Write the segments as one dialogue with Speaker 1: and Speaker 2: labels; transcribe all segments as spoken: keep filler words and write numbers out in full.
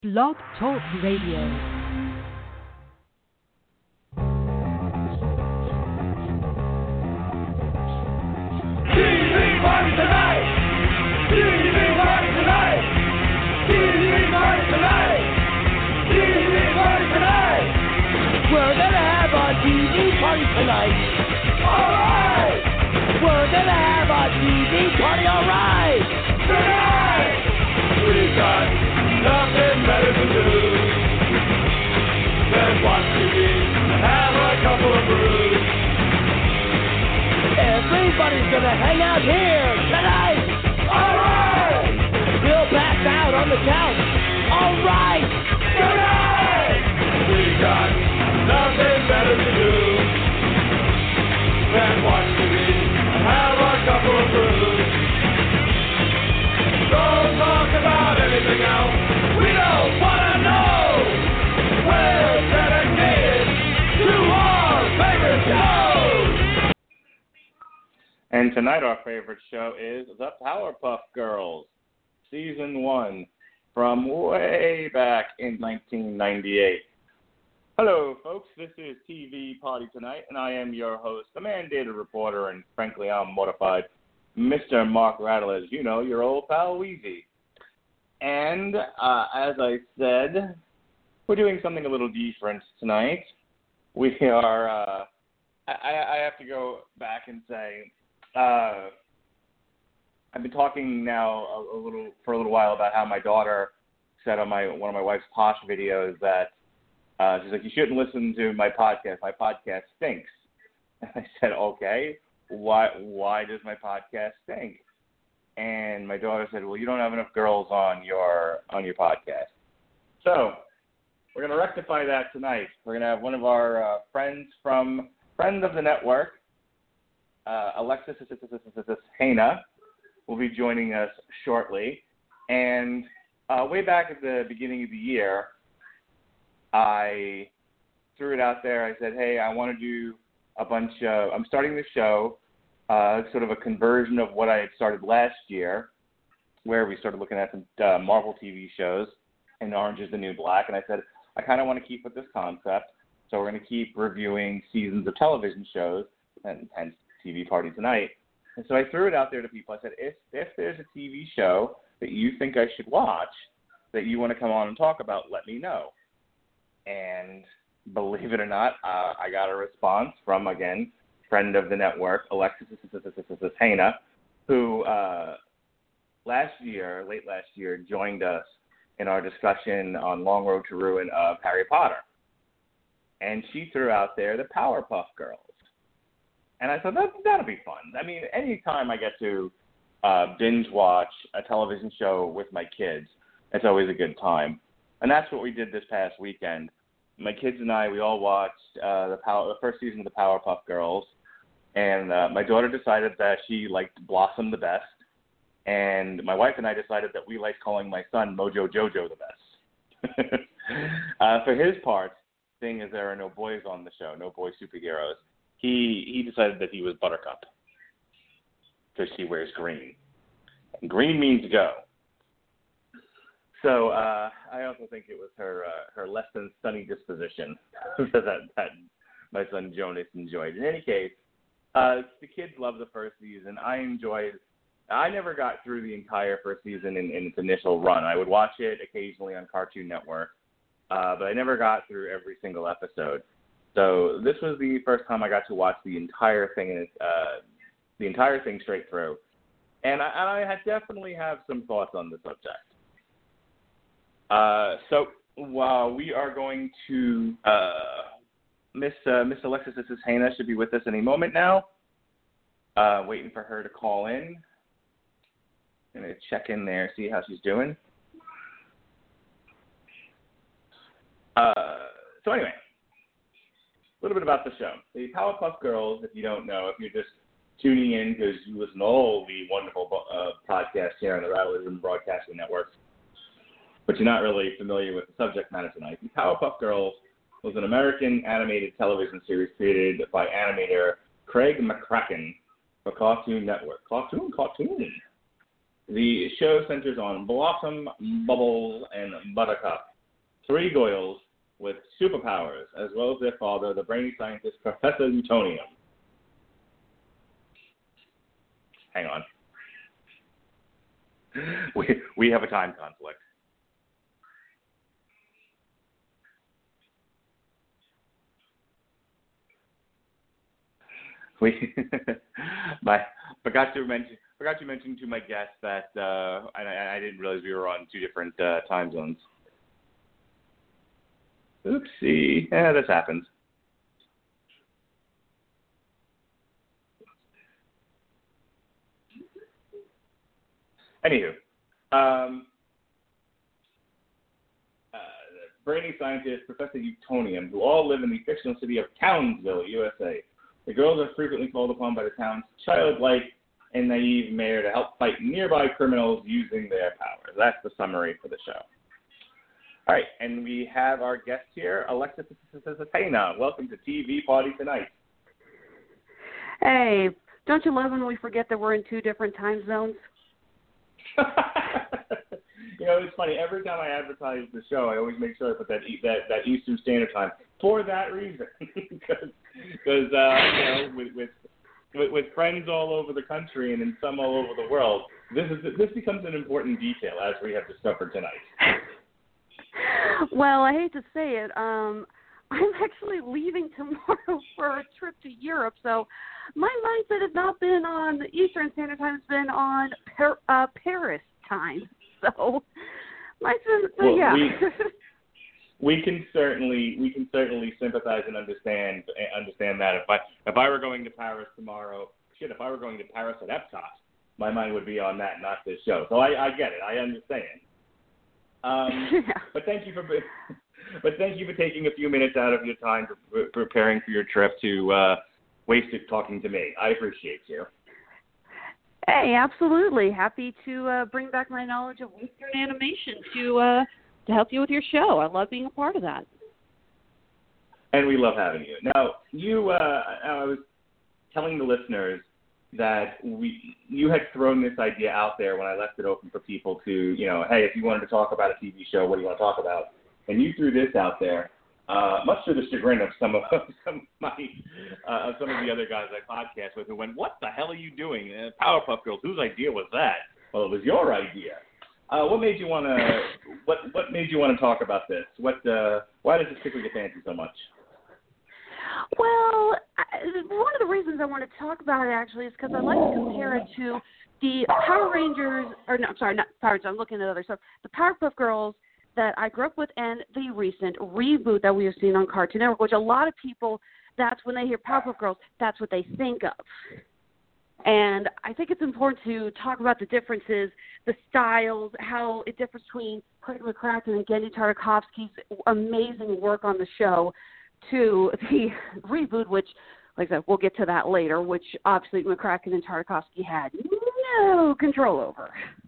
Speaker 1: Blog Talk Radio.
Speaker 2: T V party tonight! T V party tonight! T V party tonight! T V party tonight! We're gonna have a T V party tonight! Alright! We're gonna have a T V party, alright! Tonight! We've got nothing better to do than watch T V and have a couple of brews. Everybody's gonna hang out here tonight. All right. We'll pass out on the couch. All right. Tonight. We got nothing better to do than watch T V and have a couple of brews. Don't talk about anything else. We don't wanna know. We're dedicated to our favorite show.
Speaker 3: And tonight our favorite show is The Powerpuff Girls, Season one, from way back in nineteen ninety-eight. Hello, folks. This is T V Party Tonight, and I am your host, the mandated reporter, and frankly, I'm mortified, Mister Mark Rattler, you know, your old pal Weezy. And uh, as I said, we're doing something a little different tonight. We are, uh, I, I have to go back and say, Uh, I've been talking now a, a little for a little while about how my daughter said on my one of my wife's Posh videos that uh, she's like, you shouldn't listen to my podcast. My podcast stinks. And I said, okay, why why does my podcast stink? And my daughter said, well, you don't have enough girls on your on your podcast. So we're going to rectify that tonight. We're going to have one of our uh, friends from friend of the network. Uh, Alexis Hana will be joining us shortly. And uh, way back at the beginning of the year, I threw it out there. I said, hey, I want to do a bunch of, I'm starting the show, uh, sort of a conversion of what I had started last year, where we started looking at some uh, Marvel T V shows, and Orange is the New Black. And I said, I kind of want to keep with this concept. So we're going to keep reviewing seasons of television shows, and hence T V Party Tonight. And so I threw it out there to people. I said, if if there's a T V show that you think I should watch, that you want to come on and talk about, let me know. And believe it or not, uh, I got a response from, again, friend of the network, Alexis Hana, who uh, last year, late last year, joined us in our discussion on Long Road to Ruin of Harry Potter. And she threw out there the Powerpuff Girls. And I thought, that, that'll be fun. I mean, anytime I get to uh, binge watch a television show with my kids, it's always a good time. And that's what we did this past weekend. My kids and I, we all watched uh, the, Power, the first season of the Powerpuff Girls. And uh, my daughter decided that she liked Blossom the best. And my wife and I decided that we liked calling my son Mojo Jojo the best. uh, for his part, seeing as there are no boys on the show, no boy superheroes, He he decided that he was Buttercup because she wears green. And green means go. So uh, I also think it was her uh, her less than sunny disposition that, that my son Jonas enjoyed. In any case, uh, the kids loved the first season. I enjoyed. I never got through the entire first season in, in its initial run. I would watch it occasionally on Cartoon Network, uh, but I never got through every single episode. So this was the first time I got to watch the entire thing, uh, the entire thing straight through, and I, and I had definitely have some thoughts on the subject. Uh, so while we are going to uh, Miss uh, Miss Alexis Hana should be with us any moment now. Uh, waiting for her to call in. Gonna check in there, see how she's doing. Uh, so anyway. A little bit about the show. The Powerpuff Girls, if you don't know, if you're just tuning in because you listen to all the wonderful uh, podcasts here on the Rattlers and Broadcasting Network, but you're not really familiar with the subject matter tonight, the Powerpuff Girls was an American animated television series created by animator Craig McCracken for Cartoon Network. Cartoon, cartoon. The show centers on Blossom, Bubbles, and Buttercup, three Goyles with superpowers, as well as their father, the brainy scientist Professor Utonium. Hang on. We we have a time conflict. We my forgot to mention forgot to mention to my guest that uh, I, I didn't realize we were on two different uh, time zones. Oopsie, yeah, this happens. Anywho, um, uh, brainy scientist Professor Utonium, who all live in the fictional city of Townsville, U S A. The girls are frequently called upon by the town's childlike and naive mayor to help fight nearby criminals using their powers. That's the summary for the show. All right, and we have our guest here, Alexis Satana. Welcome to T V Party Tonight.
Speaker 4: Hey, don't you love when we forget that we're in two different time zones?
Speaker 3: You know, it's funny. Every time I advertise the show, I always make sure I put that that, that Eastern Standard Time for that reason, because because uh, you know, with, with with with friends all over the country and in some all over the world, this is this becomes an important detail, as we have discovered tonight.
Speaker 4: Well, I hate to say it. Um, I'm actually leaving tomorrow for a trip to Europe, so my mindset has not been on Eastern Standard Time; it's been on Par- uh, Paris time. So, my so
Speaker 3: well,
Speaker 4: yeah.
Speaker 3: We, we can certainly we can certainly sympathize and understand understand that. If I if I were going to Paris tomorrow, shit, if I were going to Paris at Epcot, my mind would be on that, not this show. So I, I get it. I understand. Um,
Speaker 4: yeah.
Speaker 3: But thank you for but thank you for taking a few minutes out of your time for preparing for your trip to uh, waste it talking to me. I appreciate you.
Speaker 4: Hey, absolutely. Happy to uh, bring back my knowledge of Western animation to uh, to help you with your show. I love being a part of that.
Speaker 3: And we love having you. Now, you, uh, I was telling the listeners that we, you had thrown this idea out there when I left it open for people to, you know, hey, if you wanted to talk about a T V show, what do you want to talk about? And you threw this out there, uh, much to the chagrin of some of some of my, uh, of some of the other guys I podcast with, who went, "What the hell are you doing? Uh, Powerpuff Girls, whose idea was that?" Well, it was your idea. Uh, what made you want to? What What made you want to talk about this? What? Uh, why does this tickle your fancy so much?
Speaker 4: Well, I, one of the reasons I want to talk about it actually is because I like to compare it to the Power Rangers, or no, I'm sorry, not Power Rangers. I'm looking at other stuff. The Powerpuff Girls that I grew up with, and the recent reboot that we have seen on Cartoon Network, which a lot of people, that's when they hear Powerpuff Girls, that's what they think of. And I think it's important to talk about the differences, the styles, how it differs between Clayton McCracken and Gendy Tartakovsky's amazing work on the show to the reboot, which, like I said, we'll get to that later, which obviously McCracken and Tartakovsky had no control over.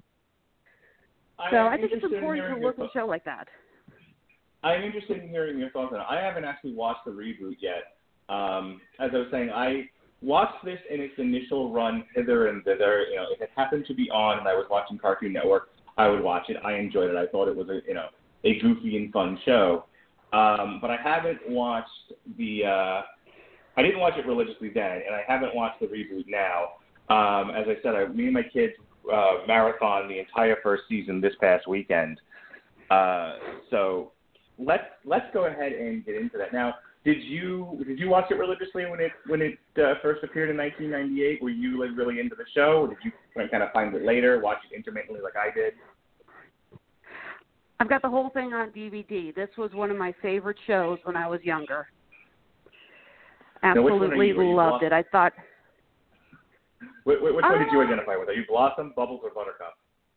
Speaker 4: So I, I think it's important to look at a show like that.
Speaker 3: I'm interested in hearing your thoughts on it. I haven't actually watched the reboot yet. Um, as I was saying, I watched this in its initial run hither and thither. You know, if it happened to be on and I was watching Cartoon Network, I would watch it. I enjoyed it. I thought it was a you know a goofy and fun show. Um, but I haven't watched the. Uh, I didn't watch it religiously then, and I haven't watched the reboot now. Um, as I said, I, me and my kids uh, marathon the entire first season this past weekend. Uh, so let's let's go ahead and get into that now. Did you did you watch it religiously when it when it uh, first appeared in nineteen ninety-eight? Were you like really into the show, or did you kind of find it later, watch it intermittently like I did?
Speaker 4: I've got the whole thing on D V D. This was one of my favorite shows when I was younger. Absolutely
Speaker 3: now,
Speaker 4: loved it. I thought.
Speaker 3: Which, which
Speaker 4: uh,
Speaker 3: one did you identify with? Are you Blossom, Bubbles, or Buttercup?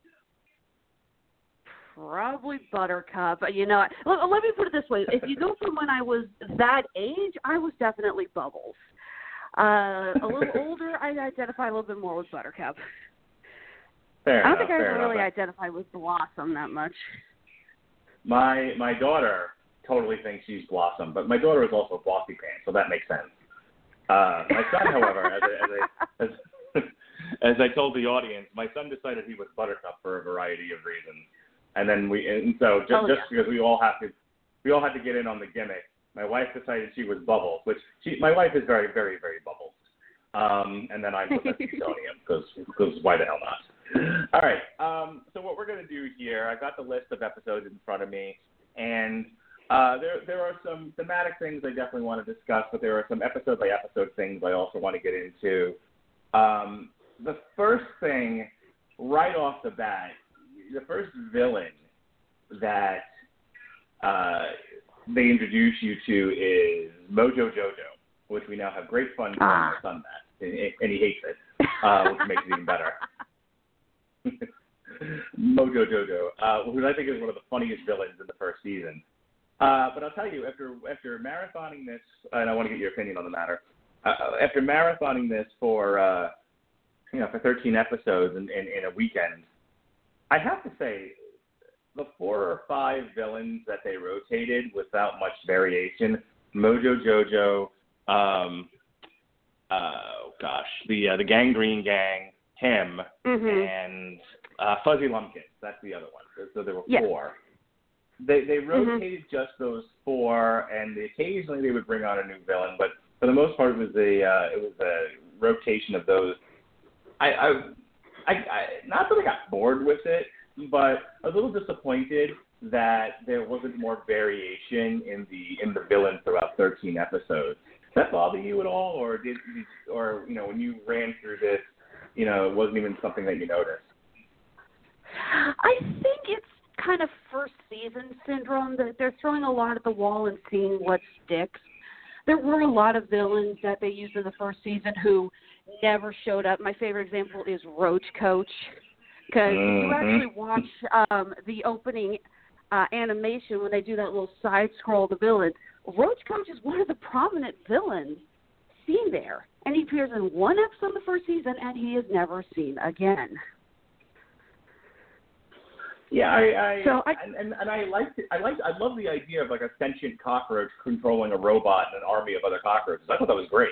Speaker 4: Probably Buttercup. You know, let, let me put it this way. If you go from when I was that age, I was definitely Bubbles. Uh, a little older, I identify a little bit more with Buttercup.
Speaker 3: Fair
Speaker 4: I don't
Speaker 3: enough,
Speaker 4: think I ever
Speaker 3: enough.
Speaker 4: really identify with Blossom that much.
Speaker 3: My my daughter totally thinks she's Blossom, but my daughter is also Bossy Pants, so that makes sense. Uh, my son, however, as I, as, I, as, as I told the audience, my son decided he was Buttercup for a variety of reasons. And then we, and so just,
Speaker 4: oh,
Speaker 3: just
Speaker 4: yeah.
Speaker 3: because we all have to, we all had to get in on the gimmick. My wife decided she was Bubbles, which she, my wife is very, very, very Bubbles. Um, and then I put that Plutonium, because why the hell not? All right, um, so what we're going to do here, I got the list of episodes in front of me, and uh, there there are some thematic things I definitely want to discuss, but there are some episode-by-episode things I also want to get into. Um, the first thing, right off the bat, the first villain that uh, they introduce you to is Mojo Jojo, which we now have great fun calling
Speaker 4: Ah.
Speaker 3: my son that, and, and he hates it, uh, which makes it even better. Mojo Jojo, uh, who I think is one of the funniest villains in the first season. Uh, but I'll tell you, after after marathoning this, and I want to get your opinion on the matter, uh, after marathoning this for uh, you know for thirteen episodes in, in, in a weekend, I have to say, the four or five villains that they rotated without much variation, Mojo Jojo, um, uh, oh gosh, the uh, the Gangrene Gang, him,
Speaker 4: Mm-hmm.
Speaker 3: and uh, Fuzzy Lumpkins. That's the other one. So there were
Speaker 4: Yes.
Speaker 3: four. They they
Speaker 4: Mm-hmm.
Speaker 3: rotated just those four, and occasionally they would bring on a new villain, but for the most part, it was a uh, it was a rotation of those. I, I, I, I not that I got bored with it, but I was a little disappointed that there wasn't more variation in the in the villain throughout thirteen episodes. Did that bother you at all, or did or you know when you ran through this, you know, it wasn't even something that you noticed?
Speaker 4: I think it's kind of first season syndrome that they're throwing a lot at the wall and seeing what sticks. There were a lot of villains that they used in the first season who never showed up. My favorite example is Roach Coach, because
Speaker 3: Mm-hmm.
Speaker 4: you actually watch um, the opening uh, animation when they do that little side scroll of the villain. Roach Coach is one of the prominent villains seen there, and he appears in one episode of the first season, and he is never seen again.
Speaker 3: Yeah, I, I,
Speaker 4: So I-
Speaker 3: and, and, and I liked it. I liked, I love the idea of like a sentient cockroach controlling a robot and an army of other cockroaches. I thought that was great.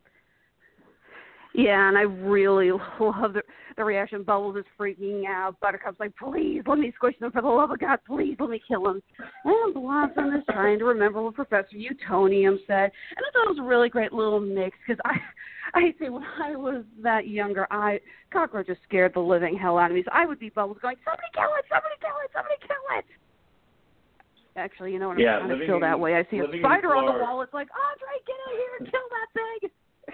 Speaker 4: Yeah, and I really love the, the reaction. Bubbles is freaking out. Buttercup's like, please, let me squish them for the love of God. Please, let me kill him. And Blossom is trying to remember what Professor Utonium said. And I thought it was a really great little mix because I, I say when I was that younger, I cockroaches scared the living hell out of me. So I would be Bubbles going, somebody kill it, somebody kill it, somebody kill it. Actually, you know what? I'm
Speaker 3: Yeah,
Speaker 4: kind of
Speaker 3: living
Speaker 4: feel
Speaker 3: in-
Speaker 4: that way. I see a
Speaker 3: living in
Speaker 4: spider on the
Speaker 3: Florida-
Speaker 4: wall. It's like, Andre, get out here and kill that thing.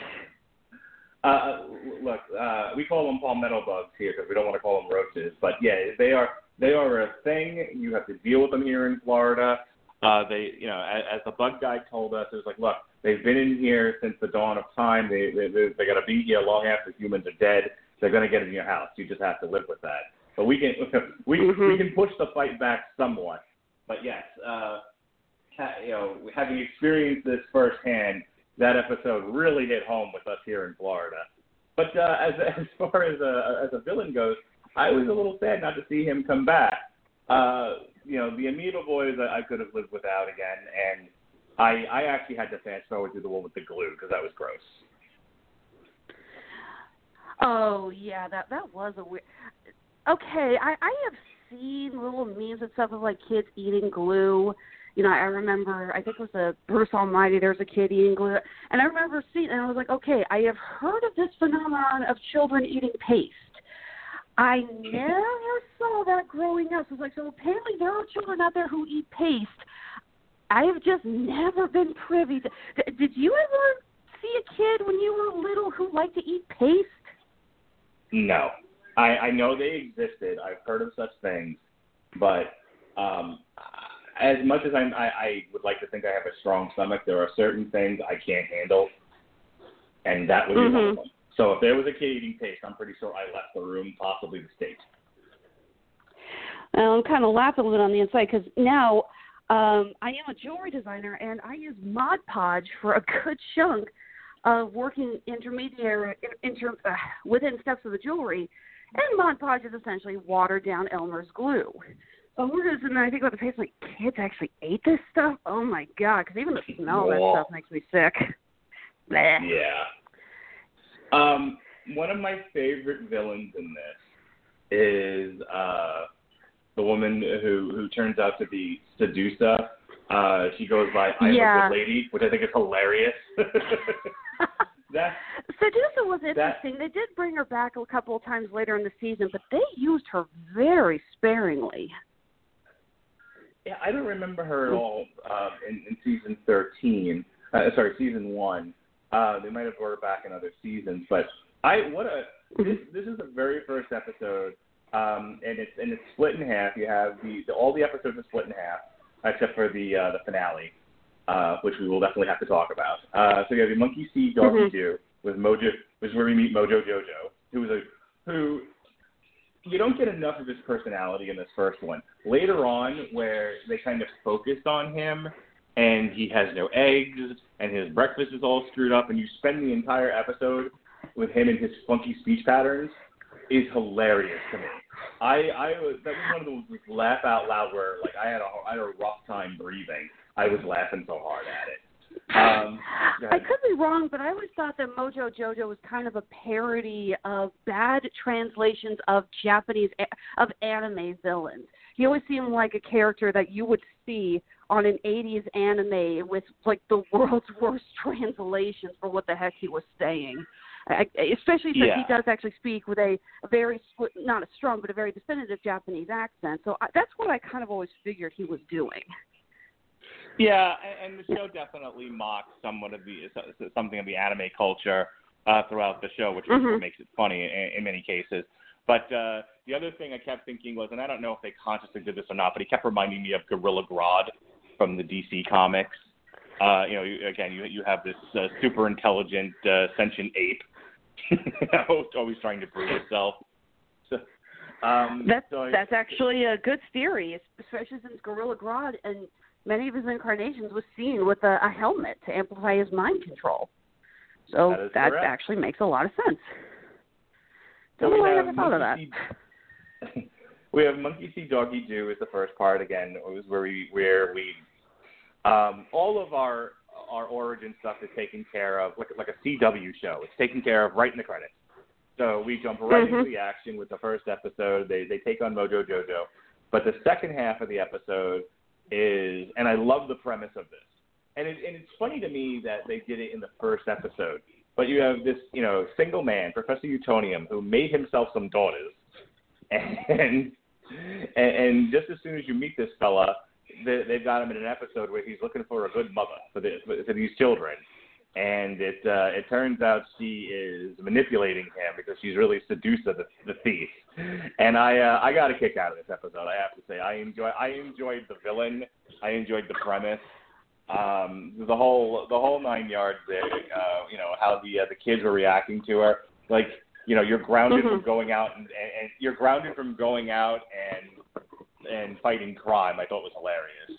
Speaker 3: Uh, look, uh, we call them palmetto bugs here because we don't want to call them roaches. But yeah, they are they are a thing. You have to deal with them here in Florida. Uh, they, you know, as, as the bug guy told us, it was like, look, they've been in here since the dawn of time. They they they they're gonna be here long after humans are dead. They're gonna get in your house. You just have to live with that. But we can we
Speaker 4: Mm-hmm.
Speaker 3: we can push the fight back somewhat. But yes, uh, ha, you know, having experienced this firsthand, that episode really hit home with us here in Florida. But uh, as as far as a as a villain goes, I was a little sad not to see him come back. Uh, you know, the Amoeba Boys I, I could have lived without again, and I I actually had to fast forward to the one with the glue because that was gross.
Speaker 4: Oh yeah, that that was a weird. Okay, I I have seen little memes and stuff of like kids eating glue. You know, I remember, I think it was a Bruce Almighty, there was a kid eating glue. And I remember seeing it, and I was like, okay, I have heard of this phenomenon of children eating paste. I never saw that growing up. So it's like, so apparently there are children out there who eat paste. I have just never been privy to. Did you ever see a kid when you were little who liked to eat paste?
Speaker 3: No, I, I know they existed. I've heard of such things, but um, as much as I'm, I, I would like to think I have a strong stomach, there are certain things I can't handle, and that would be
Speaker 4: Mm-hmm.
Speaker 3: one of them. So if there was a kid eating paste, I'm pretty sure I left the room, possibly the state.
Speaker 4: Well, I'm kind of laughing a little on the inside because now um, I am a jewelry designer, and I use Mod Podge for a good chunk of working intermediary inter, uh, within steps of the jewelry. And Mod Podge is essentially watered down Elmer's glue. So we're just, and I think about the paste, like, kids actually ate this stuff? Oh, my God, because even the smell of that
Speaker 3: Whoa.
Speaker 4: stuff makes me sick. Blech.
Speaker 3: Yeah. Um, one of my favorite villains in this is uh, the woman who, who turns out to be Sedusa. Uh, she goes by I'm
Speaker 4: Yeah.
Speaker 3: a Good Lady, which I think is hilarious. That,
Speaker 4: Sedusa was
Speaker 3: that,
Speaker 4: interesting. They did bring her back a couple of times later in the season, but they used her very sparingly.
Speaker 3: yeah, I don't remember her at all uh, in, in season thirteen. Uh, sorry, season one. Uh, they might have brought her back in other seasons, but I what a this, this is the very first episode, um, and it's and it's split in half. You have the, the all the episodes are split in half, except for the uh, the finale. Uh, which we will definitely have to talk about. Uh, so you have the Monkey See, Doggy
Speaker 4: Mm-hmm.
Speaker 3: Do with Mojo, which is where we meet Mojo Jojo, who is a who you don't get enough of his personality in this first one. Later on, where they kind of focused on him, and he has no eggs, and his breakfast is all screwed up, and you spend the entire episode with him and his funky speech patterns, is hilarious to me. I, I was, that was one of those laugh out loud where like I had a I had a rough time breathing. I was laughing so hard at it. Um,
Speaker 4: I could be wrong, but I always thought that Mojo Jojo was kind of a parody of bad translations of Japanese of anime villains. He always seemed like a character that you would see on an eighties anime with like the world's worst translations for what the heck he was saying. I, especially since
Speaker 3: yeah.
Speaker 4: he does actually speak with a, a very, not a strong, but a very definitive Japanese accent. So I, that's what I kind of always figured he was doing.
Speaker 3: Yeah, and, and the show definitely mocks somewhat of the something of the anime culture uh, throughout the show, which
Speaker 4: mm-hmm.
Speaker 3: is what makes it funny in, in many cases. But uh, the other thing I kept thinking was, and I don't know if they consciously did this or not, but he kept reminding me of Gorilla Grodd from the D C comics. Uh, you know, you, again, you you have this uh, super intelligent uh, sentient ape, always trying to prove itself. So, um,
Speaker 4: that's
Speaker 3: so I,
Speaker 4: that's actually a good theory, especially since Gorilla Grodd and many of his incarnations was seen with a, a helmet to amplify his mind control. So
Speaker 3: that,
Speaker 4: that
Speaker 3: correct.
Speaker 4: actually makes a lot of sense.
Speaker 3: So
Speaker 4: Don't know why I
Speaker 3: have
Speaker 4: never thought of that.
Speaker 3: See, we have Monkey See, Doggy Do is the first part. Again, it was where we where we um, all of our our origin stuff is taken care of like like a C W show. It's taken care of right in the credits. So we jump right
Speaker 4: mm-hmm.
Speaker 3: into the action with the first episode. They they take on Mojo Jojo, but the second half of the episode is, and I love the premise of this. And, it, and it's funny to me that they did it in the first episode. But you have this, you know, single man, Professor Utonium, who made himself some daughters. And and, and just as soon as you meet this fella, they, they've got him in an episode where he's looking for a good mother for, the, for, for these children. And it uh, it turns out she is manipulating him because she's really Sedusa, the, the thief. And I uh, I got a kick out of this episode. I have to say, I enjoy I enjoyed the villain. I enjoyed the premise. Um, the whole the whole nine yards there. Uh, you know how the uh, the kids were reacting to her. Like you know you're grounded
Speaker 4: mm-hmm.
Speaker 3: from going out and, and, and you're grounded from going out and and fighting crime. I thought was hilarious.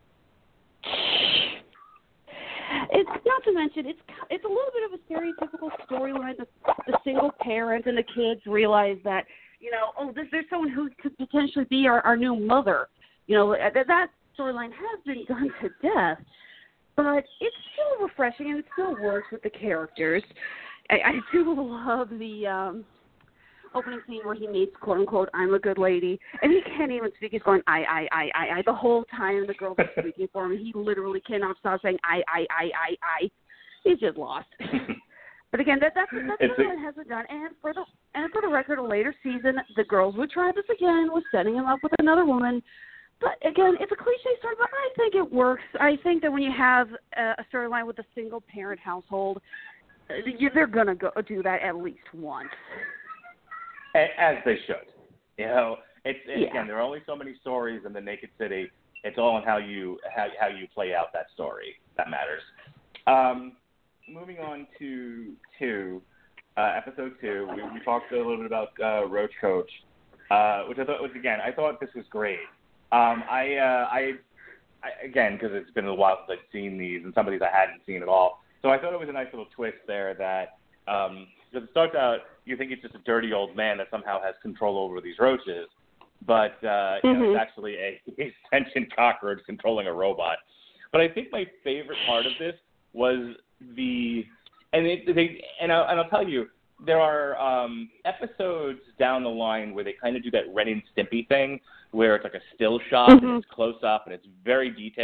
Speaker 4: It's not to mention it's it's a little bit of a stereotypical storyline. The, the single parent and the kids realize that you know oh this, there's someone who could potentially be our, our new mother. You know that that storyline has been done to death, but it's still refreshing and it still works with the characters. I, I do love the um, opening scene where he meets quote unquote I'm a good lady, and he can't even speak. He's going I I I I I the whole time the girls are speaking for him. He literally cannot stop saying I I I I I. He's just lost. But again, that that's that's
Speaker 3: It's
Speaker 4: something
Speaker 3: a-
Speaker 4: that hasn't done. And for the and for the record, a later season, the girls would try this again with setting him up with another woman. But again, it's a cliche story, but I think it works. I think that when you have a, a storyline with a single parent household, you, they're gonna go do that at least once.
Speaker 3: As they should. You know, it's, it's
Speaker 4: Yeah.
Speaker 3: again, there are only so many stories in the Naked City. It's all on how you how how you play out that story that matters. Um, moving on to two, uh, episode two, we, we talked a little bit about uh, Roach Coach, uh, which I thought was again, I thought this was great. Um, I, uh, I, I again, because it's been a while since I've seen these, and some of these I hadn't seen at all. So I thought it was a nice little twist there that. Um, Because it starts out, you think it's just a dirty old man that somehow has control over these roaches, but uh, you
Speaker 4: mm-hmm.
Speaker 3: know, it's actually a, a sentient cockroach controlling a robot. But I think my favorite part of this was the, and it, they, and I'll, and I'll tell you, there are um, episodes down the line where they kind of do that Ren and Stimpy thing, where it's like a still shot
Speaker 4: mm-hmm.
Speaker 3: and it's close up and it's very detailed.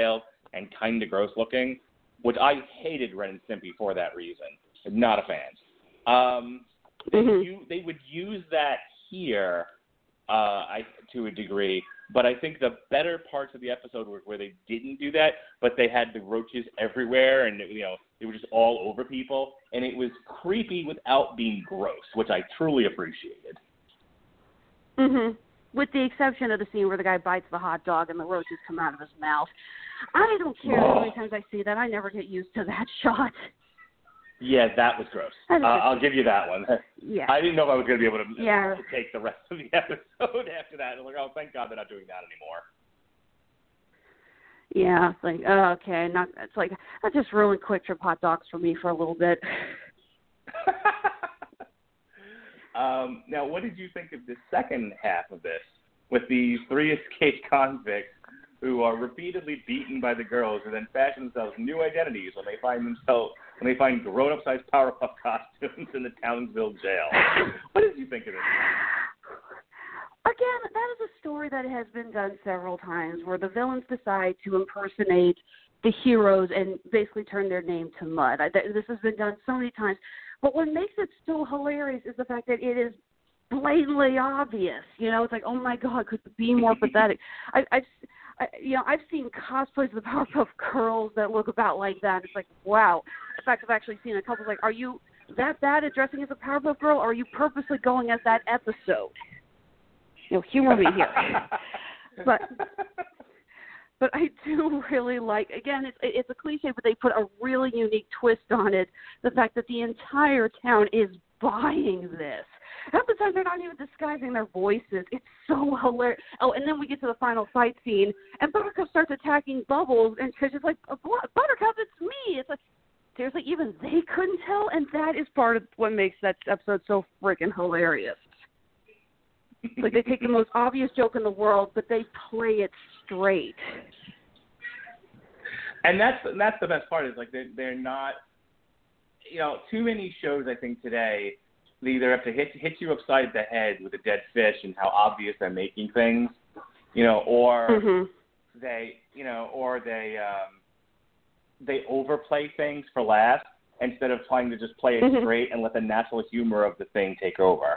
Speaker 3: and kind of gross looking, which I hated Ren and Stimpy for that reason. Not a fan. Um,
Speaker 4: mm-hmm.
Speaker 3: they, u- they would use that here uh, I, to a degree, but I think the better parts of the episode were where they didn't do that, but they had the roaches everywhere, and you know they were just all over people, and it was creepy without being gross, which I truly appreciated.
Speaker 4: Mhm. With the exception of the scene where the guy bites the hot dog and the roaches come out of his mouth. I don't care how many times I see that. I never get used to that shot.
Speaker 3: Yeah, that was gross. Uh, I'll give you that one.
Speaker 4: Yeah.
Speaker 3: I didn't know if I was going to be able to,
Speaker 4: yeah.
Speaker 3: to take the rest of the episode after that. I was like, oh, thank God they're not doing that anymore.
Speaker 4: Yeah, it's like, oh, okay. Not, it's like, that just ruined Quick Trip hot dogs for me for a little bit.
Speaker 3: um, now, what did you think of the second half of this with these three escaped convicts who are repeatedly beaten by the girls and then fashion themselves new identities when they find themselves when they find grown-up-sized Powerpuff costumes in the Townsville jail? What did you think of this?
Speaker 4: Again, that is a story that has been done several times where the villains decide to impersonate the heroes and basically turn their name to mud. I, this has been done so many times. But what makes it still hilarious is the fact that it is blatantly obvious. You know, it's like, oh, my God, could it be more pathetic? I, I've, I, you know, I've seen cosplays of the Powerpuff Girls that look about like that. It's like, wow. In fact, I've actually seen a couple like, are you that bad at dressing as a Powerpuff Girl, or are you purposely going as that episode? You know, humor me here. but but I do really like, again, it's it's a cliche, but they put a really unique twist on it. The fact that the entire town is buying this. Half the time they're not even disguising their voices. It's so hilarious. Oh, and then we get to the final fight scene, and Buttercup starts attacking Bubbles, and she's just like, Buttercup, it's me. It's like, seriously, even they couldn't tell, and that is part of what makes that episode so freaking hilarious. Like, they take the most obvious joke in the world, but they play it straight.
Speaker 3: And that's that's the best part is, like, they're, they're not, you know, too many shows, I think, today, they either have to hit hit you upside the head with a dead fish and how obvious they're making things, you know, or
Speaker 4: mm-hmm.
Speaker 3: they, you know, or they um, they overplay things for laughs instead of trying to just play it
Speaker 4: mm-hmm.
Speaker 3: straight and let the natural humor of the thing take over.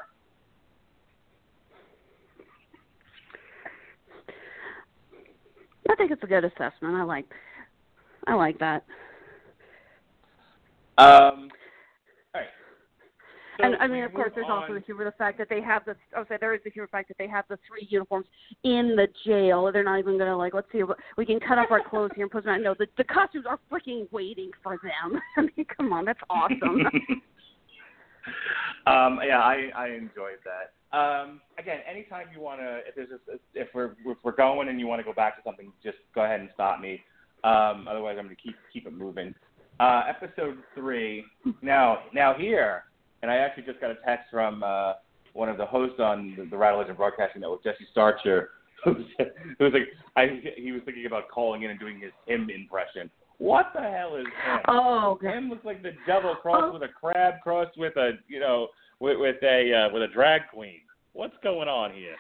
Speaker 4: I think it's a good assessment. I like, I like that.
Speaker 3: Um. All right. So
Speaker 4: and I mean, of course, there's
Speaker 3: on.
Speaker 4: also the humor, the fact that they have the. I would say there is the humor fact that they have the three uniforms in the jail. They're not even going to like. Let's see, we can cut off our clothes here and put them on. No, the the costumes are freaking waiting for them. I mean, come on, that's awesome.
Speaker 3: um. Yeah, I I enjoyed that. Um, again, anytime you want to, if there's a, if we're if we're going and you want to go back to something, just go ahead and stop me. Um, otherwise, I'm going to keep keep it moving. Uh, episode three. Now, now here, and I actually just got a text from uh, one of the hosts on the, the Rattle Legend Broadcasting Network, Jesse Starcher, who was like, I, he was thinking about calling in and doing his him impression. What the hell is him?
Speaker 4: Oh, God.
Speaker 3: Him looks like the devil crossed
Speaker 4: oh.
Speaker 3: with a crab crossed with a, you know, with, with a uh, with a drag queen. What's going on here?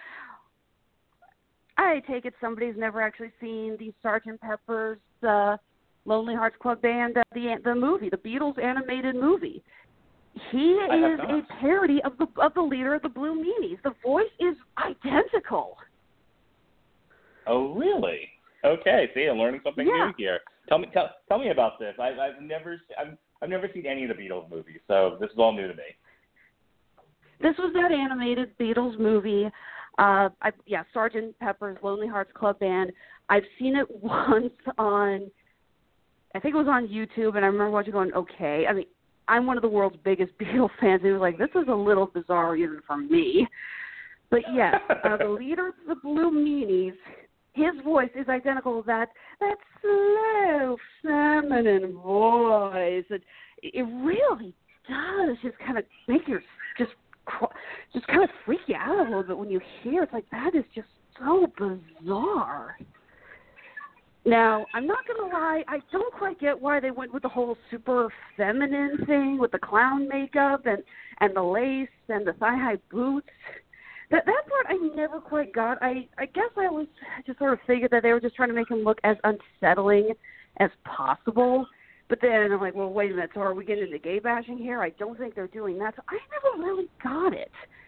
Speaker 4: I take it somebody's never actually seen the Sergeant Pepper's uh, Lonely Hearts Club Band, uh, the the movie, the Beatles animated movie. He is a parody of the of the leader of the Blue Meanies. The voice is identical.
Speaker 3: Oh, really? Okay, see, I'm learning something
Speaker 4: yeah.
Speaker 3: new here. Tell me, tell, tell me about this. I, I've never, I've, I've never seen any of the Beatles movies, so this is all new to me.
Speaker 4: This was that animated Beatles movie. Uh, I, yeah, Sergeant Pepper's Lonely Hearts Club Band. I've seen it once on, I think it was on YouTube, and I remember watching going, okay. I mean, I'm one of the world's biggest Beatles fans, and it was like, this is a little bizarre even for me. But yes, uh, the leader of the Blue Meanies, his voice is identical to that, that slow, feminine voice. It, it really does just kind of make your, just just kind of freak you out a little bit when you hear it. It's like, that is just so bizarre. Now, I'm not going to lie, I don't quite get why they went with the whole super feminine thing with the clown makeup and, and the lace and the thigh-high boots. That that part I never quite got. I, I guess I was just sort of figured that they were just trying to make him look as unsettling as possible. But then I'm like, well, wait a minute. So are we getting into gay bashing here? I don't think they're doing that. So I never really got it.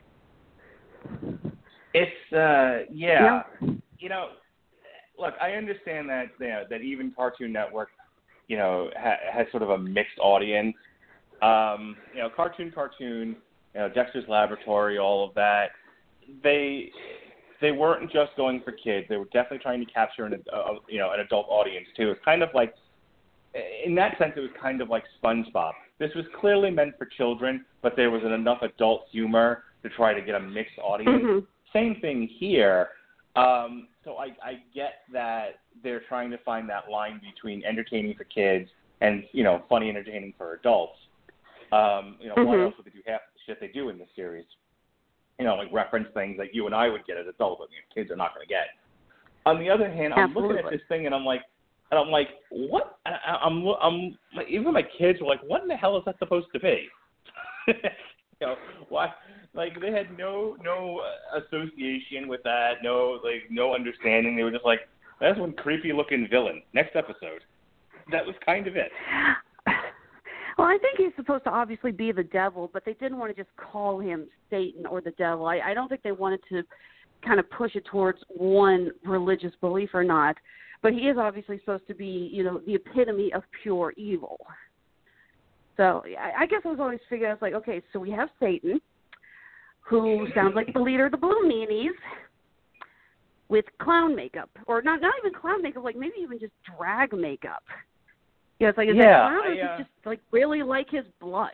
Speaker 3: It's uh, yeah.
Speaker 4: Yeah.
Speaker 3: You know, look, I understand that you know, that even Cartoon Network, you know, ha- has sort of a mixed audience. Um, you know, Cartoon Cartoon, you know, Dexter's Laboratory, all of that. They they weren't just going for kids. They were definitely trying to capture an uh, you know an adult audience too. It's kind of like, in that sense, it was kind of like SpongeBob. This was clearly meant for children, but there was enough adult humor to try to get a mixed audience.
Speaker 4: Mm-hmm.
Speaker 3: Same thing here. Um, so I, I get that they're trying to find that line between entertaining for kids and, you know, funny entertaining for adults. Um, you know,
Speaker 4: Mm-hmm.
Speaker 3: why else would they do half the shit they do in this series? You know, like reference things that you and I would get as adults, but kids are not going to get. On the other hand, I'm
Speaker 4: Absolutely.
Speaker 3: looking at this thing and I'm like, and I'm like, what? I, I'm, I'm, even my kids were like, what in the hell is that supposed to be? You know, why? Like, they had no no association with that, no like no understanding. They were just like, that's one creepy looking villain. Next episode. That was kind of it.
Speaker 4: Well, I think he's supposed to obviously be the devil, but they didn't want to just call him Satan or the devil. I, I don't think they wanted to kind of push it towards one religious belief or not. But he is obviously supposed to be, you know, the epitome of pure evil. So I, I guess I was always figuring, I was like, okay, so we have Satan, who sounds like the leader of the Blue Meanies, with clown makeup, or not not even clown makeup, like maybe even just drag makeup. Yeah, it's like, is
Speaker 3: yeah,
Speaker 4: that clown, or is
Speaker 3: I, uh...
Speaker 4: it just like really like his blush?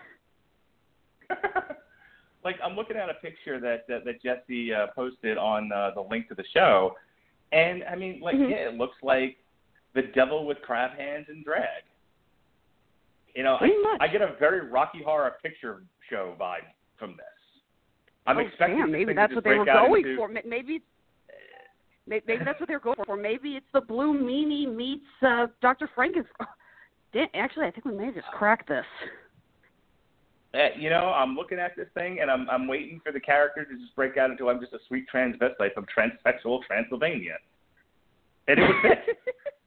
Speaker 3: Like, I'm looking at a picture that that, that Jesse uh, posted on uh, the link to the show, and I mean, like,
Speaker 4: Mm-hmm.
Speaker 3: yeah, it looks like the devil with crab hands and drag. You know,
Speaker 4: Pretty
Speaker 3: I,
Speaker 4: much.
Speaker 3: I get a very Rocky Horror Picture Show vibe from this. I'm
Speaker 4: oh,
Speaker 3: expecting
Speaker 4: damn,
Speaker 3: this
Speaker 4: maybe
Speaker 3: thing
Speaker 4: that's
Speaker 3: to
Speaker 4: what
Speaker 3: just
Speaker 4: they were
Speaker 3: break out
Speaker 4: going
Speaker 3: into...
Speaker 4: for. Maybe, maybe that's what they were going for. Maybe it's the Blue Meanie meets uh, Doctor Frankenstein. Actually, I think we may have just cracked this.
Speaker 3: Uh, you know, I'm looking at this thing, and I'm I'm waiting for the character to just break out into I'm just a sweet transvestite from transsexual Transylvania. And it would fit.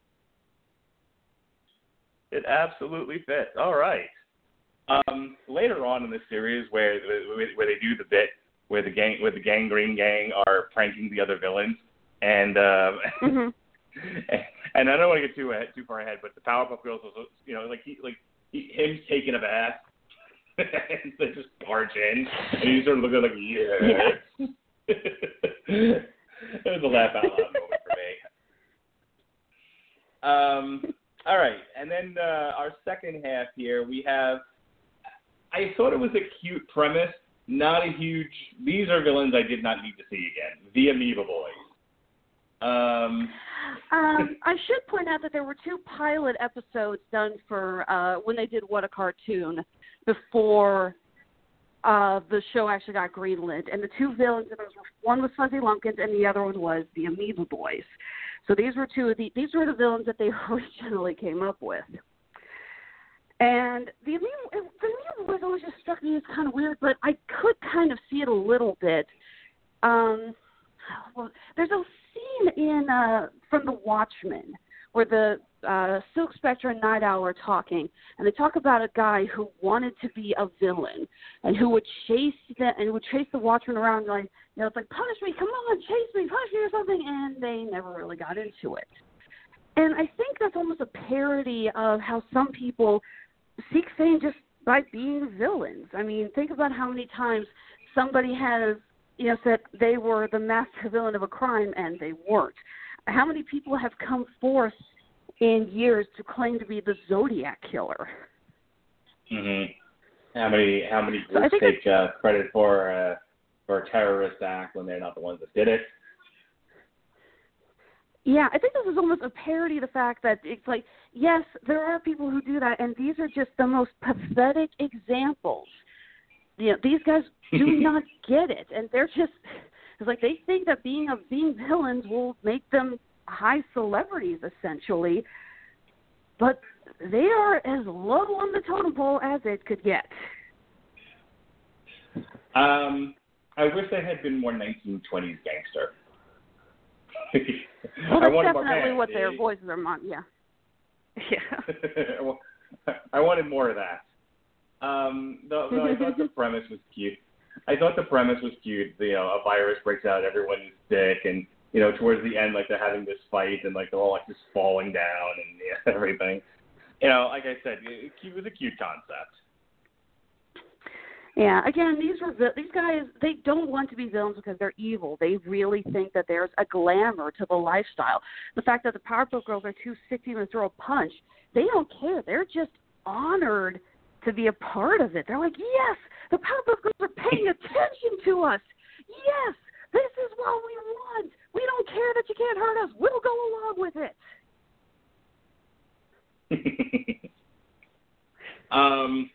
Speaker 3: It absolutely fits. All right. Um, later on in the series, where where they do the bit where the gang, where the Gangrene Gang are pranking the other villains, and um,
Speaker 4: Mm-hmm.
Speaker 3: and I don't want to get too ahead, too far ahead, but the Powerpuff Girls was, you know, like he like he, him taking a bath, and they just barge in, and he's sort of looking like, yeah. yeah. It was a laugh out loud moment for me. Um. All right, and then uh, our second half here, we have, I thought it was a cute premise, not a huge, these are villains I did not need to see again, the Amoeba Boys. Um,
Speaker 4: um, I should point out that there were two pilot episodes done for uh, when they did What a Cartoon before uh, the show actually got greenlit, and the two villains, one was Fuzzy Lumpkins and the other one was the Amoeba Boys. So these were two of the these were the villains that they originally came up with. And the Amoeba, the Amoeba Boys always just struck me as kind of weird, but I could kind of see it a little bit. Um, well, there's a scene in uh, from The Watchmen where the uh, Silk Spectre and Night Owl are talking, and they talk about a guy who wanted to be a villain and who would chase the, and would chase the Watchmen around, like, you know, it's like, punish me, come on, chase me, punish me or something, and they never really got into it. And I think that's almost a parody of how some people seek fame just by being villains. I mean, think about how many times somebody has, you know, said they were the master villain of a crime and they weren't. How many people have come forth in years to claim to be the Zodiac killer?
Speaker 3: Mm-hmm. How many how many
Speaker 4: So I
Speaker 3: groups
Speaker 4: think
Speaker 3: take uh, credit for uh, for a terrorist act when they're not the ones that did it?
Speaker 4: Yeah, I think this is almost a parody of the fact that it's like, yes, there are people who do that, and these are just the most pathetic examples. You know, these guys do not get it, and they're just, it's like they think that being a being villains will make them high celebrities, essentially, but they are as low on the totem pole as it could get.
Speaker 3: Um, I wish they had been more nineteen twenties gangster.
Speaker 4: Well,
Speaker 3: I
Speaker 4: that's
Speaker 3: wanted
Speaker 4: definitely
Speaker 3: more
Speaker 4: what their
Speaker 3: man.
Speaker 4: voices are on, yeah. Yeah.
Speaker 3: I wanted more of that. Um, though, though I thought the premise was cute. I thought the premise was cute. You know, a virus breaks out, everyone is sick, and you know, towards the end, like they're having this fight, and like they're all like just falling down and yeah, everything. You know, like I said, it, it was a cute concept.
Speaker 4: Yeah, again, these were these guys. They don't want to be villains because they're evil. They really think that there's a glamour to the lifestyle. The fact that the Powerpuff Girls are too sick to even throw a punch, they don't care. They're just honored to be a part of it. They're like, yes, the Powerpuff Girls are paying attention to us. Yes, this is what we want. We don't care that you can't hurt us. We'll go along with it.
Speaker 3: um.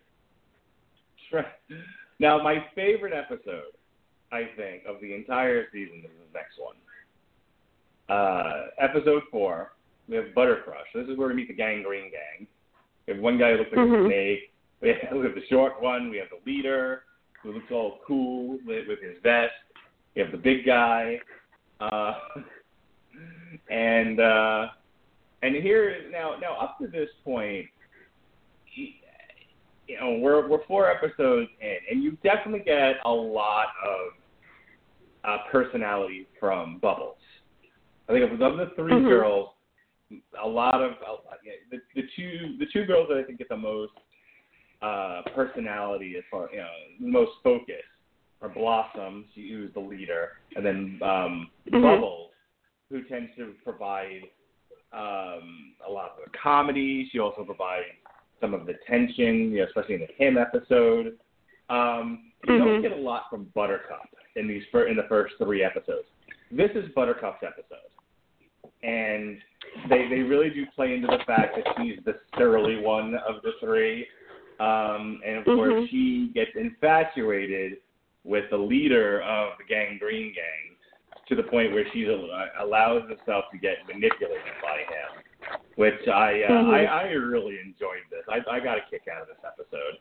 Speaker 3: Now, my favorite episode, I think, of the entire season is the next one. Uh, episode four, we have Butter Crush. This is where we meet the Gangrene Gang. We have one guy who looks like
Speaker 4: mm-hmm.
Speaker 3: a snake. We have, we have the short one. We have the leader who looks all cool with, with his vest. We have the big guy. Uh, and uh, and here, now, now, up to this point, he, you know, we're we're four episodes in, and you definitely get a lot of uh, personality from Bubbles. I think of the three mm-hmm. girls, a lot of uh, the the two the two girls that I think get the most uh, personality as far you know the most focus are Blossom, she, who's the leader, and then um, mm-hmm. Bubbles, who tends to provide um, a lot of the comedy. She also provides some of the tension, you know, especially in the Kim episode. Um, you mm-hmm. don't get a lot from Buttercup in these fir- in the first three episodes. This is Buttercup's episode, and they they really do play into the fact that she's the surly one of the three, um, and of mm-hmm. course she gets infatuated with the leader of the Gangrene Gang to the point where she allows herself to get manipulated by him. Which I, uh, mm-hmm. I I really enjoyed this. I I got a kick out of this episode.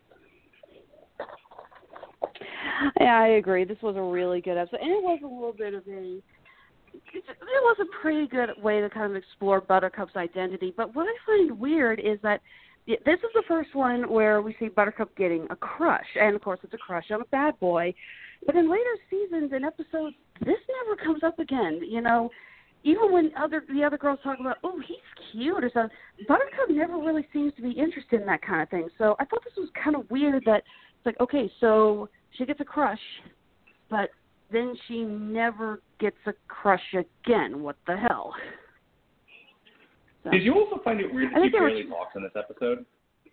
Speaker 4: Yeah, I agree. This was a really good episode, and it was a little bit of a. It was a pretty good way to kind of explore Buttercup's identity. But what I find weird is that this is the first one where we see Buttercup getting a crush, and of course it's a crush on a bad boy. But in later seasons and episodes, this never comes up again. You know. Even when other the other girls talk about, oh, he's cute or something, Buttercup never really seems to be interested in that kind of thing. So I thought this was kind of weird that it's like, okay, so she gets a crush, but then she never gets a crush again. What the hell? So,
Speaker 3: did you also find it weird that she barely were... talks in this episode?